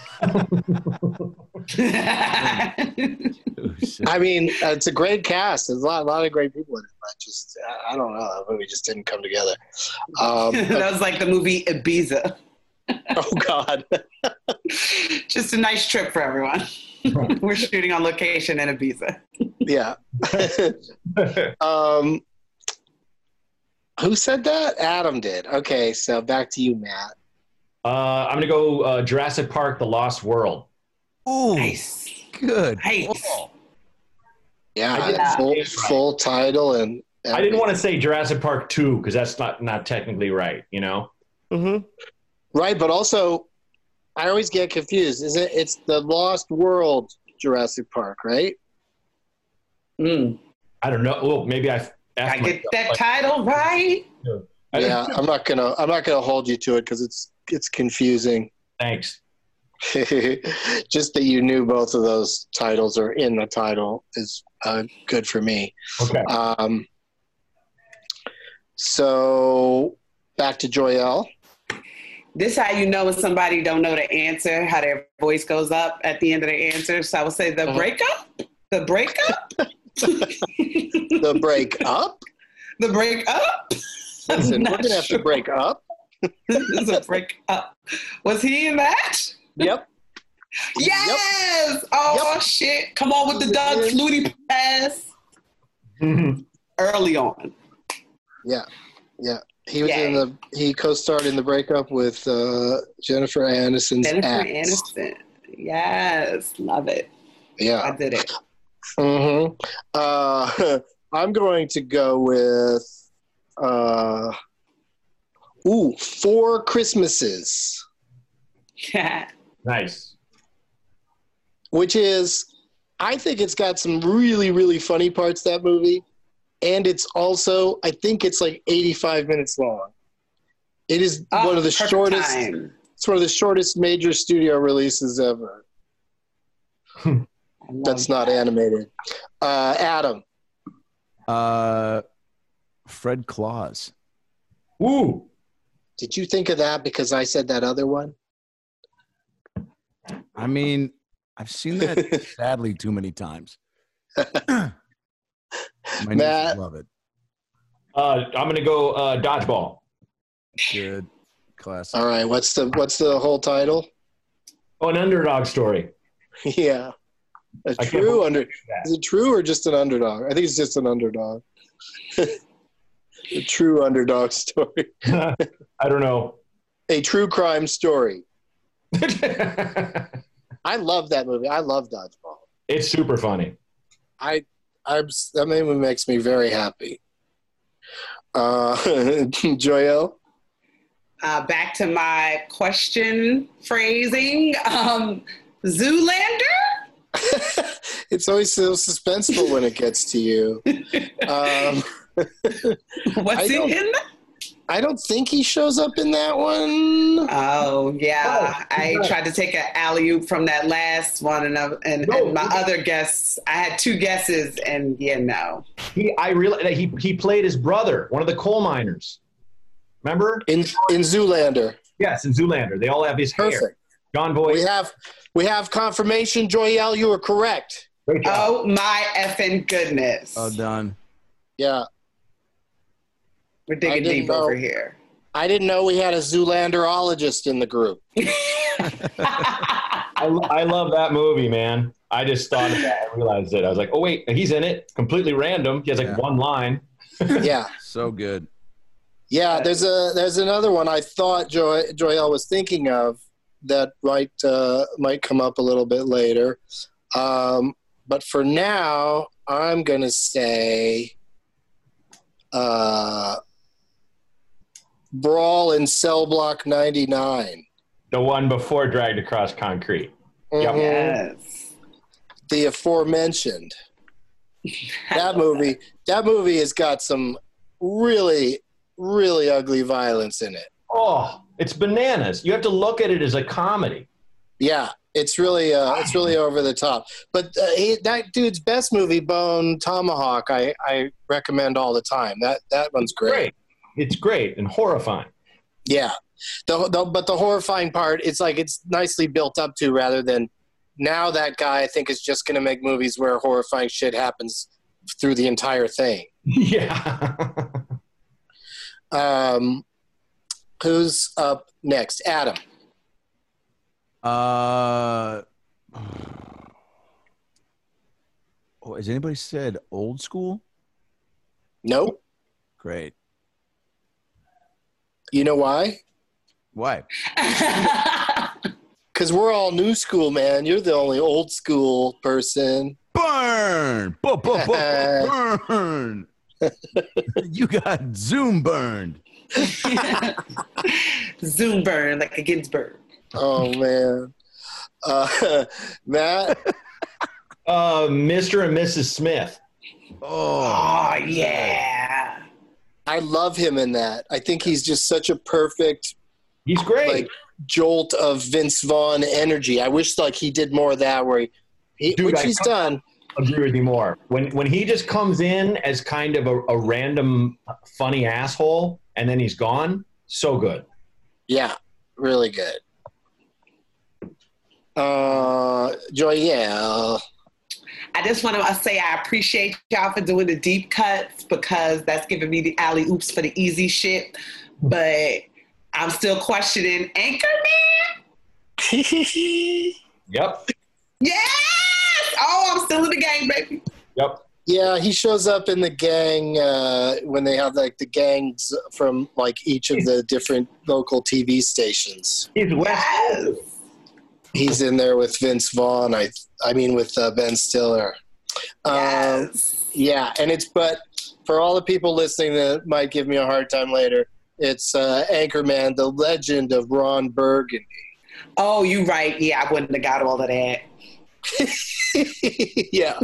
I mean, it's a great cast. There's a lot of great people in it. But I don't know. That movie just didn't come together. That was like the movie Ibiza. Oh, God. Just a nice trip for everyone. We're shooting on location in Ibiza. Yeah. Who said that? Adam did. Okay, so back to you, Matt. I'm going to go Jurassic Park, The Lost World. Ooh, Nice. good. Nice. Oh. Yeah, full title. And I didn't want to say Jurassic Park 2 because that's not technically right, you know? Mm-hmm. Right, but also, I always get confused. It's The Lost World Jurassic Park, right? Mm. I don't know. Well, maybe I get that title right. Yeah, I'm not gonna hold you to it because it's confusing. Thanks. Just that you knew both of those titles are in the title is good for me. Okay. So back to Joyelle. This how you know when somebody don't know the answer, how their voice goes up at the end of the answer. So I would say the breakup. The breakup. The breakup. The breakup. Listen, we're gonna have to break up. It's a breakup. Was he in that? Yep. Yes. Yep. Oh Yep. shit! Come on with the Doug Flutie pass. Early on. Yeah. He was he co-starred in The Breakup with Jennifer Aniston's Jennifer ex. Aniston. Yes, love it. Yeah. I did it. Mm-hmm. I'm going to go with Four Christmases. Yeah. Nice. Which is, I think it's got some really, really funny parts, that movie. And it's also, I think it's like 85 minutes long. It is one of the shortest. Time. It's one of the shortest major studio releases ever. That's not animated. Adam. Fred Claus. Ooh. Did you think of that because I said that other one? I mean, I've seen that sadly too many times. My Matt. nieces love it. I'm going to go Dodgeball. Good. Classic. All right. What's the whole title? Oh, an underdog story. Yeah. Is it true or just an underdog? I think it's just an underdog. A true underdog story. I don't know. A true crime story. I love that movie. I love Dodgeball. It's super funny. That movie makes me very happy. Joelle? Back to my question phrasing. Zoolander? It's always so suspenseful when it gets to you. What's he in that? I don't think he shows up in that one. Oh, yeah. I tried to take an alley-oop from that last one, and my other guests, I had 2 guesses, and no. He played his brother, one of the coal miners. Remember? In Zoolander. Yes, in Zoolander. They all have his hair. Perfect. John Voight. We have confirmation, Joelle, you were correct. Great job. Oh, my effing goodness. Oh, done. Yeah. We're digging deep over here. I didn't know we had a Zoolanderologist in the group. I love that movie, man. I just thought of that. I realized it. I was like, oh, wait, he's in it. Completely random. He has one line. Yeah. So good. Yeah, there's another one I thought Joelle was thinking of that might come up a little bit later. But for now, I'm going to say Brawl in Cell Block 99. The one before Dragged Across Concrete. Mm-hmm. Yes. The aforementioned. That movie has got some really, really ugly violence in it. Oh, it's bananas. You have to look at it as a comedy. Yeah, it's really over the top. But that dude's best movie, Bone Tomahawk, I recommend all the time. That one's great. It's great and horrifying. Yeah, but the horrifying part, it's like it's nicely built up to, rather than now that guy I think is just going to make movies where horrifying shit happens through the entire thing. Yeah. Who's up next? Adam. Has anybody said Old School? Nope. Great. You know why? Why? Because we're all new school, man. You're the only old school person. Burn! Burn! You got Zoom burned. Zoom burn like a Ginsburg. Oh, man. Matt? Mr. and Mrs. Smith. Oh, yeah. I love him in that. I think he's just such a perfect. He's great. Jolt of Vince Vaughn energy. I wish he did more of that where he's done. Agree with you more. When he just comes in as kind of a random funny asshole and then he's gone, so good. Yeah, really good. Joelle. I just want to say I appreciate y'all for doing the deep cuts because that's giving me the alley oops for the easy shit. But I'm still questioning Anchorman. Yep. Yes! Oh, I'm still in the gang, baby. Yep. Yeah, he shows up in the gang when they have the gangs from each of the different local TV stations. Yes. He's in there with Vince Vaughn. With Ben Stiller. Yes. Yeah, but for all the people listening that might give me a hard time later, it's Anchorman, the legend of Ron Burgundy. Oh, you right. Yeah, I wouldn't have got all of that. Yeah.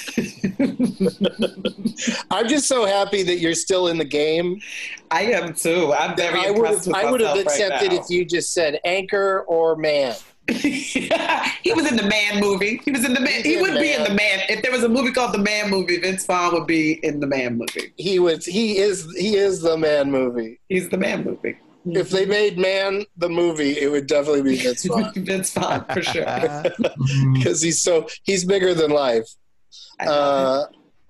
I'm just so happy that you're still in the game. I am too. I'm very impressed with myself. I would have accepted right now. if you just said Anchor or Man. He was in the Man movie. He was in the Man. He would be in the Man. If there was a movie called The Man Movie, Vince Vaughn would be in the Man movie. He is the Man movie. He's the Man movie. If they made Man the movie, it would definitely be Vince Vaughn. Vince Vaughn for sure. Because he's bigger than life. Where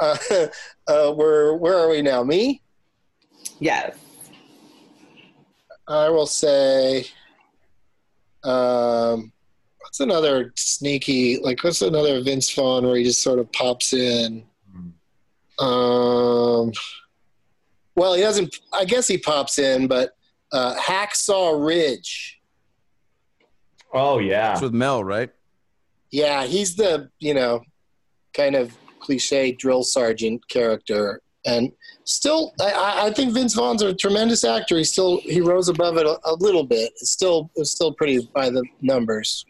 are we now? Me? Yes. I will say, What's another sneaky, what's another Vince Vaughn where he just sort of pops in? Well, he doesn't, I guess he pops in, but Hacksaw Ridge. Oh, yeah. That's with Mel, right? Yeah, he's the, kind of cliche drill sergeant character. And still, I think Vince Vaughn's a tremendous actor. He rose above it a little bit. It's still pretty by the numbers.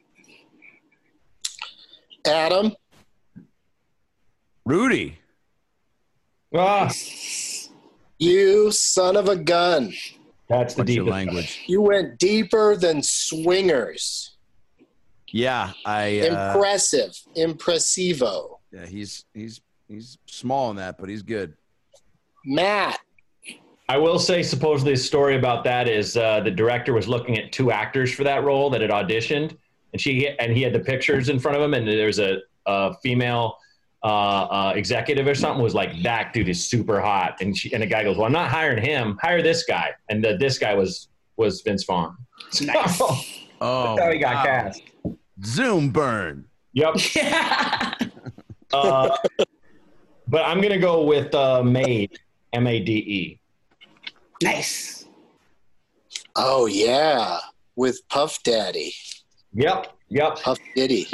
Adam? Rudy. Ah, You son of a gun. that's the What's your deepest. language? You went deeper than Swingers. Yeah, Impressivo. Yeah, he's small in that, but he's good. Matt? I will say, supposedly, a story about that is the director was looking at 2 actors for that role that had auditioned, and he had the pictures in front of him, and there's a female executive or something was like, that dude is super hot, and the guy goes, well, I'm not hiring him, hire this guy, and this guy was Vince Vaughn. Nice. Oh, That's how he got cast. Zoom burn. Yep. But I'm gonna go with Made, Made. Nice. Oh, yeah. With Puff Daddy. Yep. Puff Diddy.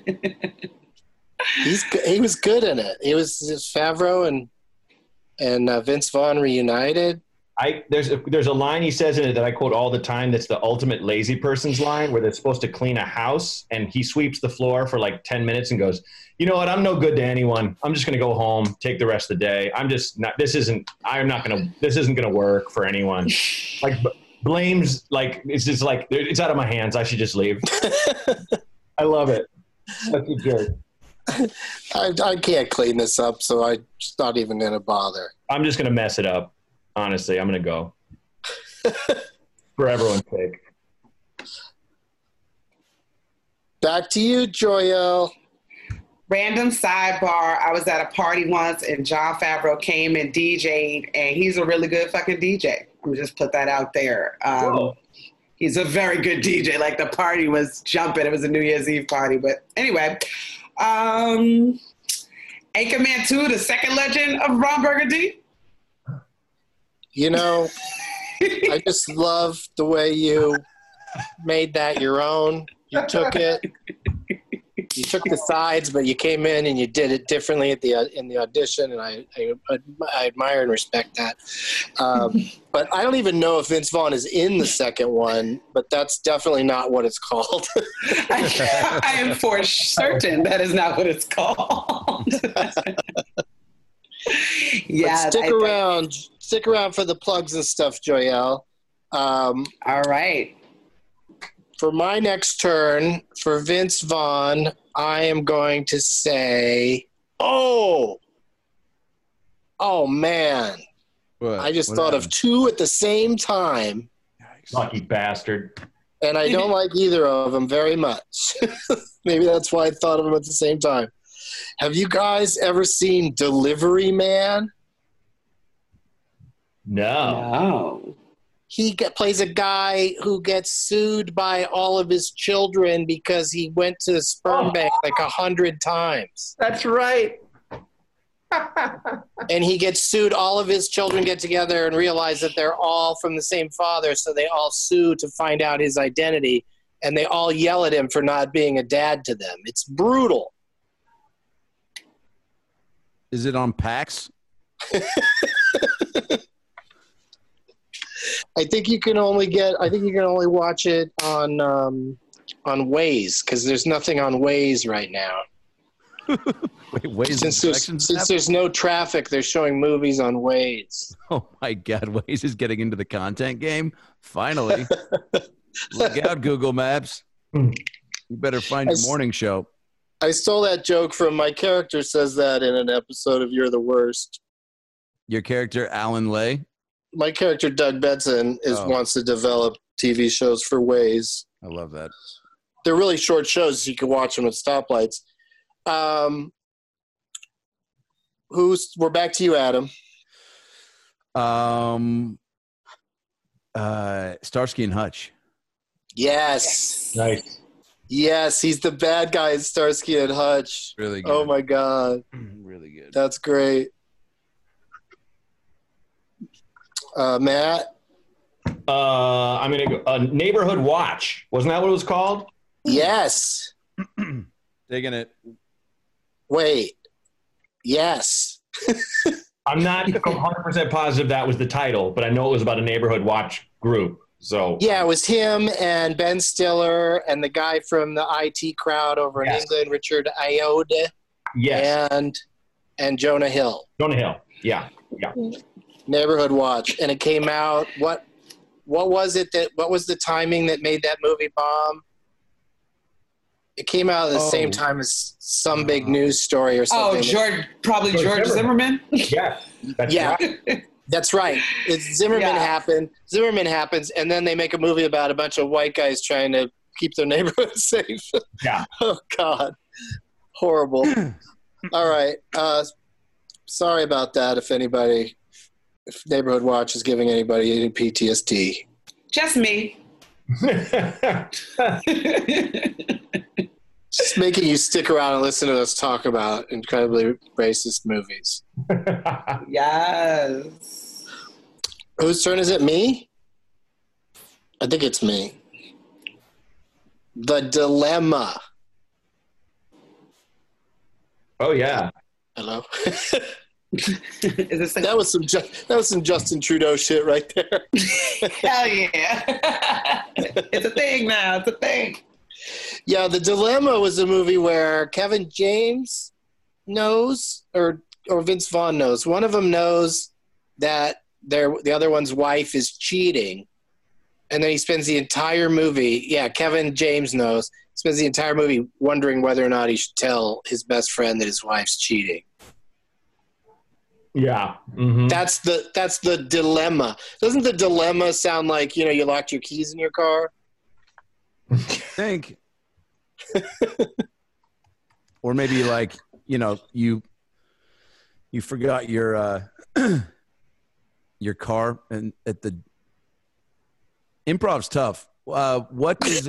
He was good in it. He was Favreau and Vince Vaughn reunited. There's a line he says in it that I quote all the time. That's the ultimate lazy person's line, where they're supposed to clean a house, and he sweeps the floor for like 10 minutes and goes, you know what? I'm no good to anyone. I'm just going to go home, take the rest of the day. This isn't going to work for anyone. Like blames, like, it's just like, it's out of my hands. I should just leave. I love it. Such a jerk. I can't clean this up, so I'm just not even going to bother. I'm just going to mess it up. Honestly, I'm going to go. For everyone's sake. Back to you, Joyelle. Random sidebar. I was at a party once and Jon Favreau came and DJ'd, and he's a really good fucking DJ. I'm gonna just put that out there. He's a very good DJ. Like, the party was jumping. It was a New Year's Eve party. But anyway, Anchorman 2, the second legend of Ron Burgundy. I just love the way you made that your own. You took it. You took the sides, but you came in and you did it differently in the audition, and I admire and respect that. But I don't even know if Vince Vaughn is in the second one, but that's definitely not what it's called. I am for certain that is not what it's called. Yeah, but stick around for the plugs and stuff, Joyelle. All right. For my next turn, for Vince Vaughn, I am going to say, oh man. What? I just thought of 2 at the same time. Lucky bastard. And I don't like either of them very much. Maybe that's why I thought of them at the same time. Have you guys ever seen Delivery Man? No. He plays a guy who gets sued by all of his children because he went to the sperm bank like 100 times. That's right. And he gets sued. All of his children get together and realize that they're all from the same father, so they all sue to find out his identity, and they all yell at him for not being a dad to them. It's brutal. Is it on PAX? I think you can only watch it on Waze, because there's nothing on Waze right now. Wait, Waze Since there's no traffic, they're showing movies on Waze. Oh my God, Waze is getting into the content game. Finally, look out, Google Maps. You better find your morning show. I stole that joke from my character. Says that in an episode of You're the Worst. Your character, Alan Lay. My character, Doug Benson, wants to develop TV shows for Waze. I love that. They're really short shows, so you can watch them at stoplights. We're back to you, Adam. Starsky and Hutch. Yes. Nice. Yes, he's the bad guy in Starsky and Hutch. Really good. Oh my God. Really good. That's great. Matt? I'm going to go Neighborhood Watch. Wasn't that what it was called? Yes. Digging it. Wait. Yes. I'm not 100% positive that was the title, but I know it was about a Neighborhood Watch group. So Yeah, it was him and Ben Stiller and the guy from the IT crowd over in England, Richard Ayoade. Yes. And Jonah Hill. Jonah Hill. Yeah. Yeah. Neighborhood Watch. And it came out, what was the timing that made that movie bomb? It came out at the same time as some big news story or something. George Zimmerman? Yeah. Right. That's right. Zimmerman happens, and then they make a movie about a bunch of white guys trying to keep their neighborhood safe. Yeah. Oh, God. Horrible. All right. Sorry about that if Neighborhood Watch is giving anybody any PTSD. Just me. Just making you stick around and listen to us talk about incredibly racist movies. Yes. Whose turn is it? Me? I think it's me. The Dilemma. Oh, yeah. Hello. Is this that was some Justin Trudeau shit right there. Hell yeah. It's a thing now. It's a thing. Yeah, The Dilemma was a movie where Kevin James knows, or Vince Vaughn knows. One of them knows that the other one's wife is cheating, and then he spends the entire movie. Yeah, Kevin James knows. Spends the entire movie wondering whether or not he should tell his best friend that his wife's cheating. Yeah. Mm-hmm. That's the dilemma. Doesn't the dilemma sound like, you locked your keys in your car? I think. Or maybe like, you forgot your your car and at the improv's tough. What is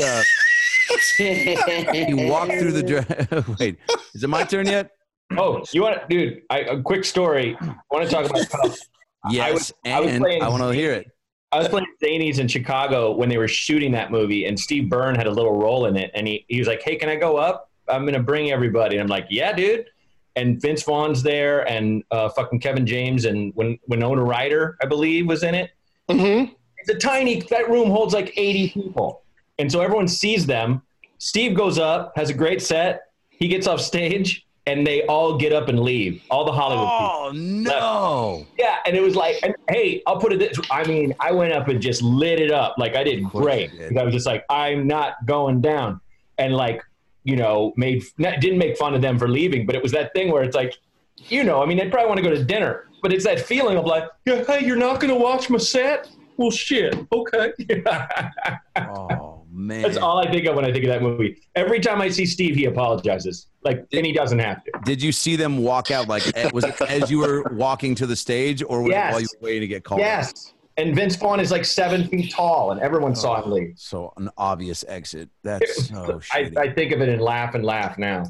you walk through the wait, is it my turn yet? Oh, you want to, dude? A quick story. I want to talk about tough. Yes, I want to hear it. I was playing Zanies in Chicago when they were shooting that movie, and Steve Byrne had a little role in it. And he was like, "Hey, can I go up? I'm going to bring everybody." And I'm like, "Yeah, dude." And Vince Vaughn's there, and fucking Kevin James, and Winona Ryder, I believe, was in it. Mm-hmm. That room holds like 80 people. And so everyone sees them. Steve goes up, has a great set. He gets off stage, and they all get up and leave. All the Hollywood people. Oh, no. Yeah, and it was like, hey, I'll put it this. I mean, I went up and just lit it up. Like, I did great. I was just like, I'm not going down. And like, didn't make fun of them for leaving, but it was that thing where it's like, they probably want to go to dinner. But it's that feeling of like, yeah, hey, you're not going to watch my set? Well, shit. Okay. Oh, man. That's all I think of when I think of that movie. Every time I see Steve, he apologizes. And he doesn't have to. Did you see them walk out? Like, was it as you were walking to the stage, or was it while you were waiting to get called? Yes. And Vince Vaughn is like 7 feet tall, and everyone saw him leave. So an obvious exit. That's so shitty. I think of it and laugh now.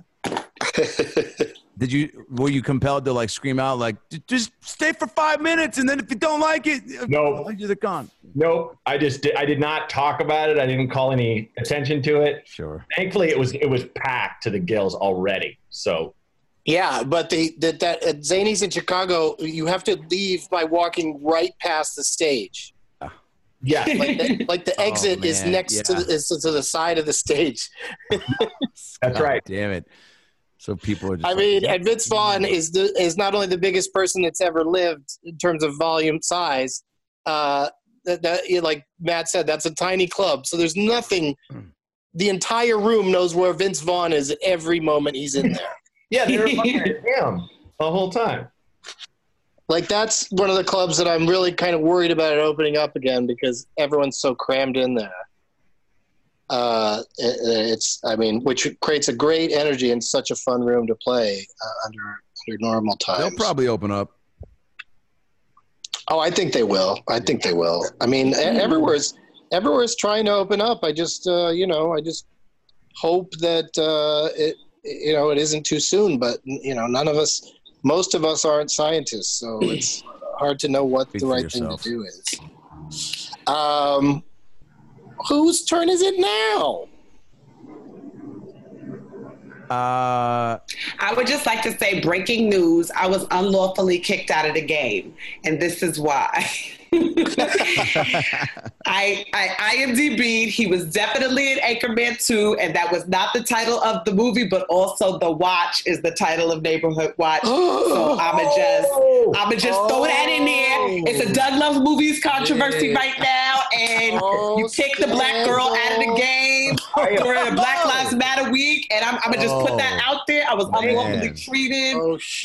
Were you compelled to like scream out like, just stay for 5 minutes, and then if you don't like it, no, you're gone? Nope. I did not talk about it. I didn't call any attention to it. Sure. Thankfully, it was packed to the gills already. So. Yeah, but that at Zanies in Chicago, you have to leave by walking right past the stage. Yeah, like the exit is next to the side of the stage. That's right. Damn it. So people are just and Vince Vaughn is not only the biggest person that's ever lived in terms of volume size. Like Matt said, that's a tiny club. So there's nothing. The entire room knows where Vince Vaughn is at every moment he's in there. Yeah, they were looking at him the whole time. Like, that's one of the clubs that I'm really kind of worried about it opening up again because everyone's so crammed in there. Which creates a great energy and such a fun room to play under normal times. They'll probably open up. Oh, I think they will. I mean, everywhere's trying to open up. I just hope that it isn't too soon. But most of us aren't scientists, so it's hard to know what the right thing to do is. Whose turn is it now? I would just like to say, breaking news, I was unlawfully kicked out of the game, and this is why. I IMDb'd, he was definitely in Anchorman 2, and that was not the title of the movie, but also The Watch is the title of Neighborhood Watch. So I'ma just throw that in there. It's a Doug Loves Movies controversy right now, and you kick the black girl out of the game during Black Lives Matter week, and I'm gonna just put that out there. I was unlawfully treated.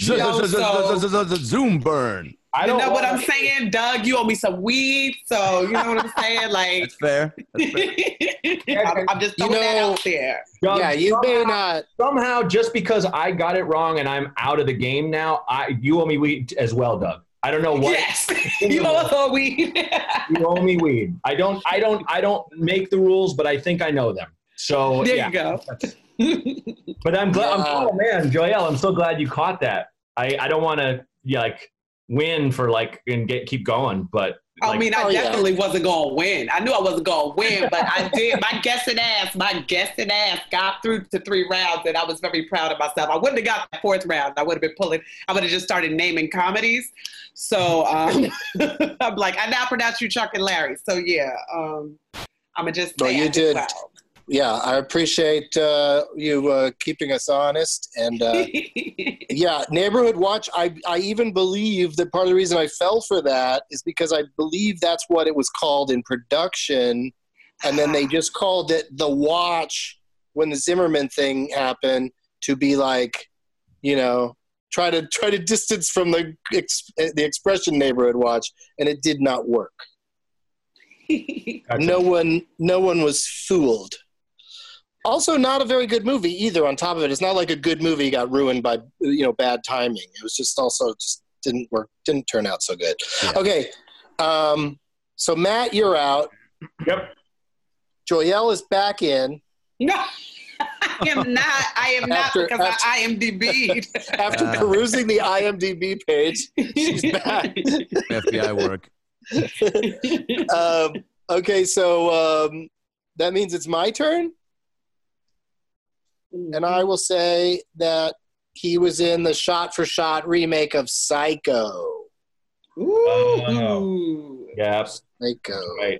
Zoom burn. You know what I'm saying, Doug? You owe me some weed, so you know what I'm saying. Like, that's fair. I'm just throwing that out there. Doug, yeah, you may not. Somehow, just because I got it wrong and I'm out of the game now, you owe me weed as well, Doug. I don't know what. Yes, you owe weed. You owe me weed. I don't make the rules, but I think I know them. So there you go. But I'm glad. Oh man, Joelle, I'm so glad you caught that. I don't want to win for and keep going, but I definitely wasn't gonna win. I knew I wasn't gonna win, but I did. My guessing ass got through to 3 rounds, and I was very proud of myself. I wouldn't have got the 4th round. I would have just started naming comedies. So I'm like, I now pronounce you Chuck and Larry. So yeah, I'm gonna just say you did. Wow. Yeah, I appreciate you keeping us honest. And yeah, Neighborhood Watch, I even believe that part of the reason I fell for that is because I believe that's what it was called in production. And then they just called it The Watch when the Zimmerman thing happened to be like, try to distance from the expression Neighborhood Watch. And it did not work. No one was fooled. Also, not a very good movie either. On top of it, it's not like a good movie got ruined by bad timing. It was just didn't work, didn't turn out so good. Yeah. Okay, so Matt, you're out. Yep. Joelle is back in. No, I am not because I IMDb'd. After perusing the IMDb page, she's back. FBI work. Okay, so that means it's my turn. And I will say that he was in the shot-for-shot remake of Psycho. Ooh. Yeah. Psycho. Right.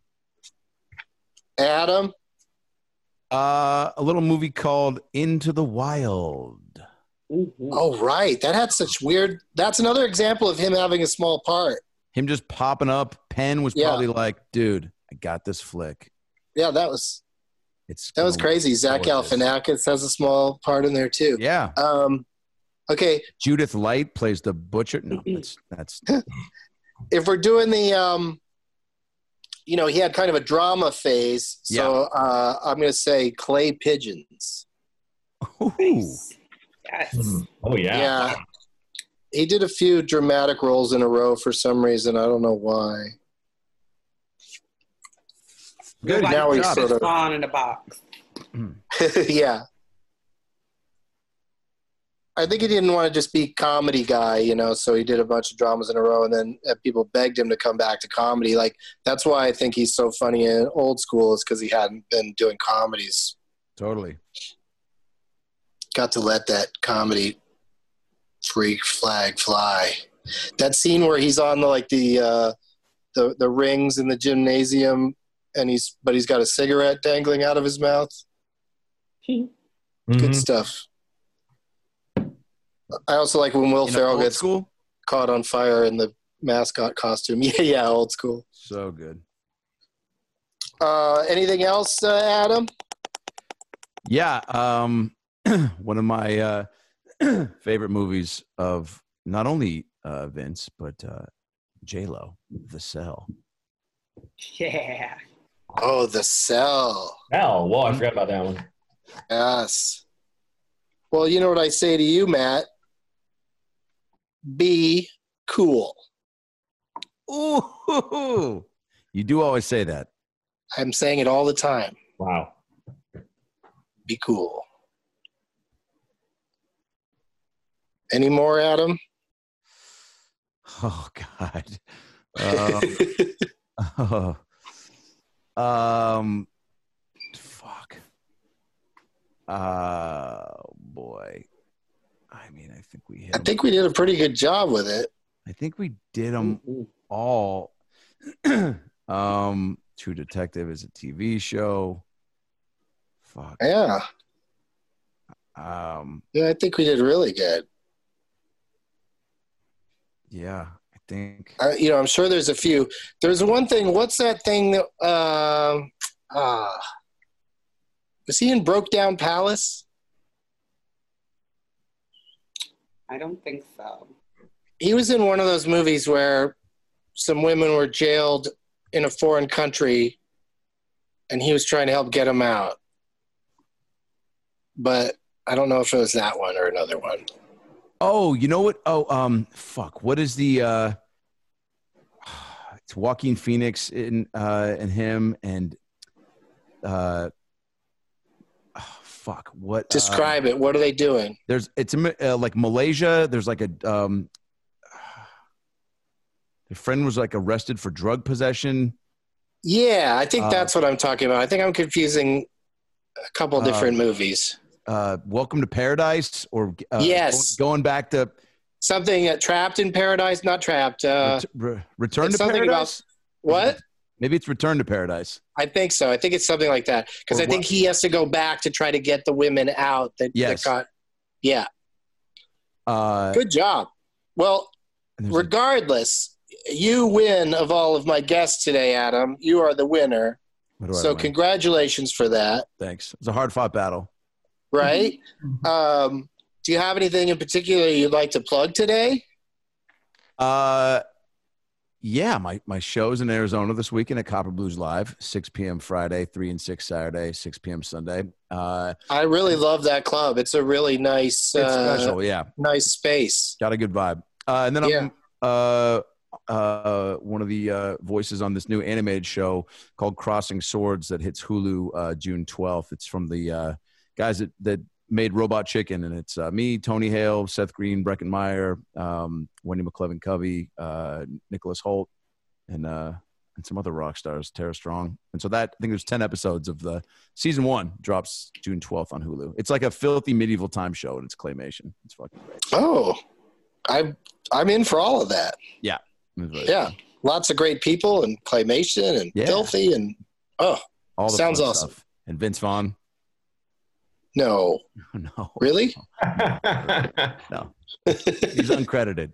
Adam? A little movie called Into the Wild. Mm-hmm. Oh, right. That had such weird... That's another example of him having a small part. Him just popping up. Penn was probably like, dude, I got this flick. Yeah, that was crazy. Zach Galifianakis has a small part in there too. Yeah. Okay. Judith Light plays the butcher. No, that's. If we're doing the, he had kind of a drama phase. So I'm going to say Clay Pigeons. Ooh. Yes. Oh yeah. Yeah. He did a few dramatic roles in a row for some reason. I don't know why. Good. Now he's sort of on in a box. Yeah. I think he didn't want to just be comedy guy, so he did a bunch of dramas in a row, and then people begged him to come back to comedy. Like, that's why I think he's so funny in Old School, is because he hadn't been doing comedies. Totally. Got to let that comedy freak flag fly. That scene where he's on the rings in the gymnasium, and he's got a cigarette dangling out of his mouth. Mm-hmm. Good stuff. I also like when Will Ferrell gets caught on fire in the mascot costume. Yeah, Old School. So good. Anything else, Adam? Yeah. One of my favorite movies of not only Vince, but J-Lo, The Cell. Yeah. Oh, The Cell. Hell, whoa, I forgot about that one. Yes. Well, you know what I say to you, Matt? Be cool. Ooh. You do always say that. I'm saying it all the time. Wow. Be cool. Any more, Adam? Oh God. Fuck. Boy. I mean, I think we hit. I think we did a pretty good job with it. I think we did them all. True Detective is a TV show. Fuck. Yeah. Yeah, I think we did really good. Yeah, I think. I'm sure there's a few. There's one thing. What's that thing that? Was he in Broke Down Palace? I don't think so. He was in one of those movies where some women were jailed in a foreign country, and he was trying to help get them out. But I don't know if it was that one or another one. Oh, you know what? Oh, fuck. What is the? It's Joaquin Phoenix and him and. Fuck. What? Describe it. What are they doing? It's like Malaysia. There's like a. Their friend was like arrested for drug possession. Yeah, I think that's what I'm talking about. I think I'm confusing a couple different movies. Welcome to Paradise, or yes, going back to something Trapped in Paradise, not Trapped. Return to Paradise. What? Maybe it's Return to Paradise. I think so. I think it's something like that because I think he has to go back to try to get the women out that got. Yeah. Good job. Well, regardless, you win of all of my guests today, Adam. You are the winner. So congratulations for that. Thanks. It was a hard-fought battle. Right? Do you have anything in particular you'd like to plug today? Yeah, my show's in Arizona this weekend at Copper Blues Live, 6 p.m. Friday, 3 and 6 Saturday, 6 p.m. Sunday. I really love that club. It's a really nice, it's special, yeah, nice space. Got a good vibe. And then I'm one of the voices on this new animated show called Crossing Swords that hits Hulu June 12th. It's from the guys that made Robot Chicken, and it's me, Tony Hale, Seth Green, Breckin Meyer, Wendy McClevin-Covey, Nicholas Holt, and some other rock stars, Tara Strong. And so that, I think there's 10 episodes of the season 1 drops June 12th on Hulu. It's like a filthy medieval time show, and it's claymation. It's fucking great. Oh, I'm in for all of that. Yeah. Yeah. Lots of great people and claymation and filthy and all the sounds awesome. Stuff. And Vince Vaughn. No. No. Really? No. He's uncredited.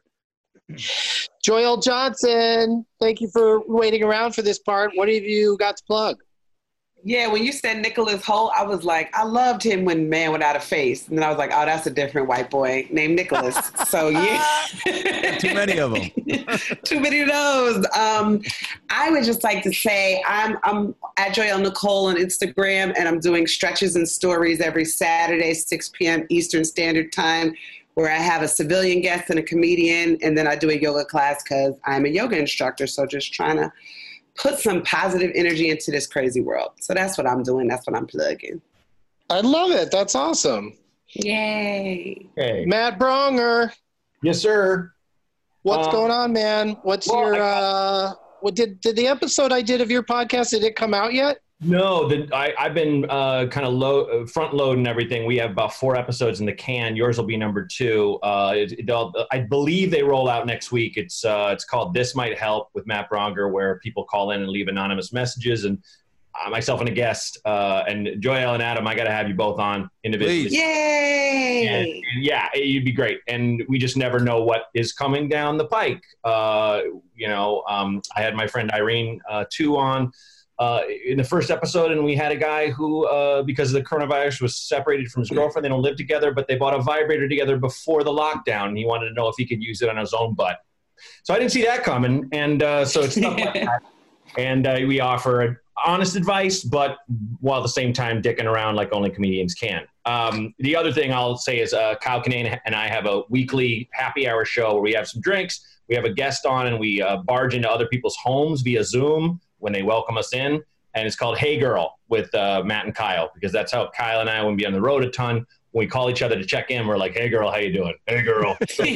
Joel Johnson, thank you for waiting around for this part. What have you got to plug? Yeah, when you said Nicholas Holt, I was like, I loved him when Man Without a Face. And then I was like, oh, that's a different white boy named Nicholas. So, yeah. Too many of them. Too many of those. I would just like to say I'm at Joelle Nicole on Instagram, and I'm doing stretches and stories every Saturday, 6 p.m. Eastern Standard Time, where I have a civilian guest and a comedian, and then I do a yoga class because I'm a yoga instructor. So just trying to put some positive energy into this crazy world. So that's what I'm doing. That's what I'm plugging. I love it. That's awesome. Yay. Hey. Matt Bronger. Yes, sir. What's going on, man? What's your what did the episode I did of your podcast, did it come out yet? No, I've been kind of front loading everything. We have about 4 episodes in the can. Yours will be number 2. I believe they roll out next week. It's called This Might Help with Matt Bronger, where people call in and leave anonymous messages. And myself and a guest, and Joelle and Adam, I got to have you both on individually. Please. Yay! And yeah, you'd be great. And we just never know what is coming down the pike. I had my friend Irene Tu on in the first episode, and we had a guy who, because of the coronavirus, was separated from his girlfriend. They don't live together, but they bought a vibrator together before the lockdown, and he wanted to know if he could use it on his own butt. So I didn't see that coming, and so it's stuff like that. And we offer honest advice, but while at the same time dicking around like only comedians can. The other thing I'll say is Kyle Kinane and I have a weekly happy hour show where we have some drinks, we have a guest on, and we barge into other people's homes via Zoom when they welcome us in. and it's called Hey Girl with Matt and Kyle, because that's how Kyle and I, when we be on the road a ton, when we call each other to check in, we're like, hey girl, how you doing? Hey girl.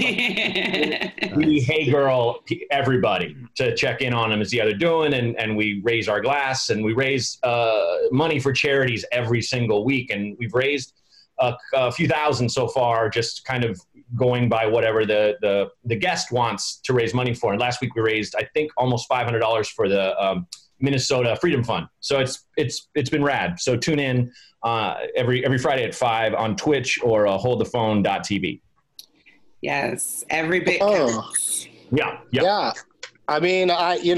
We hey girl everybody to check in on them and see how they're doing, and we raise our glass, and we raise money for charities every single week, and we've raised a few thousand so far, just kind of going by whatever the guest wants to raise money for. And last week we raised, I think, almost $500 for the Minnesota Freedom Fund. So it's been rad. So tune in every Friday at 5 on Twitch or holdthephone.tv. Yes, every bit counts. Yeah. I mean,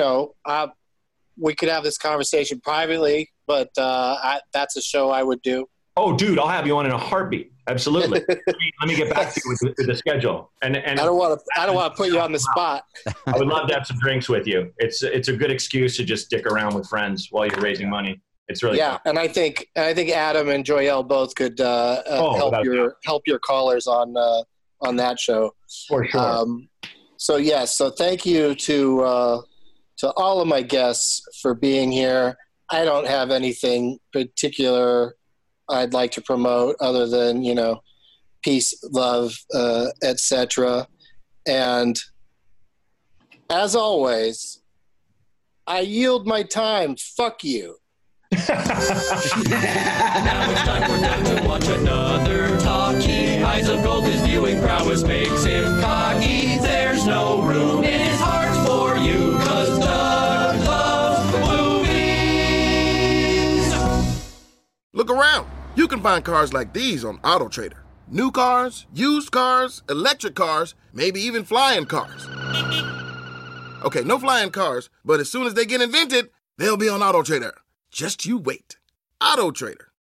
we could have this conversation privately, but that's a show I would do. Oh, dude, I'll have you on in a heartbeat. Absolutely. Let me get back to you with the schedule. And I don't want to put you on the spot. I would love to have some drinks with you. It's a good excuse to just dick around with friends while you're raising money. It's really fun. And I think Adam and Joyelle both could help your callers on that show for sure. So thank you to all of my guests for being here. I don't have anything particular I'd like to promote other than, peace, love, etc. And as always, I yield my time. Fuck you. Now it's time for Doug to watch another talkie. Eyes of gold, his viewing prowess makes him cocky. There's no room in his heart for you, 'cause Doug loves movies. Look around. You can find cars like these on AutoTrader. New cars, used cars, electric cars, maybe even flying cars. Okay, no flying cars, but as soon as they get invented, they'll be on AutoTrader. Just you wait. AutoTrader.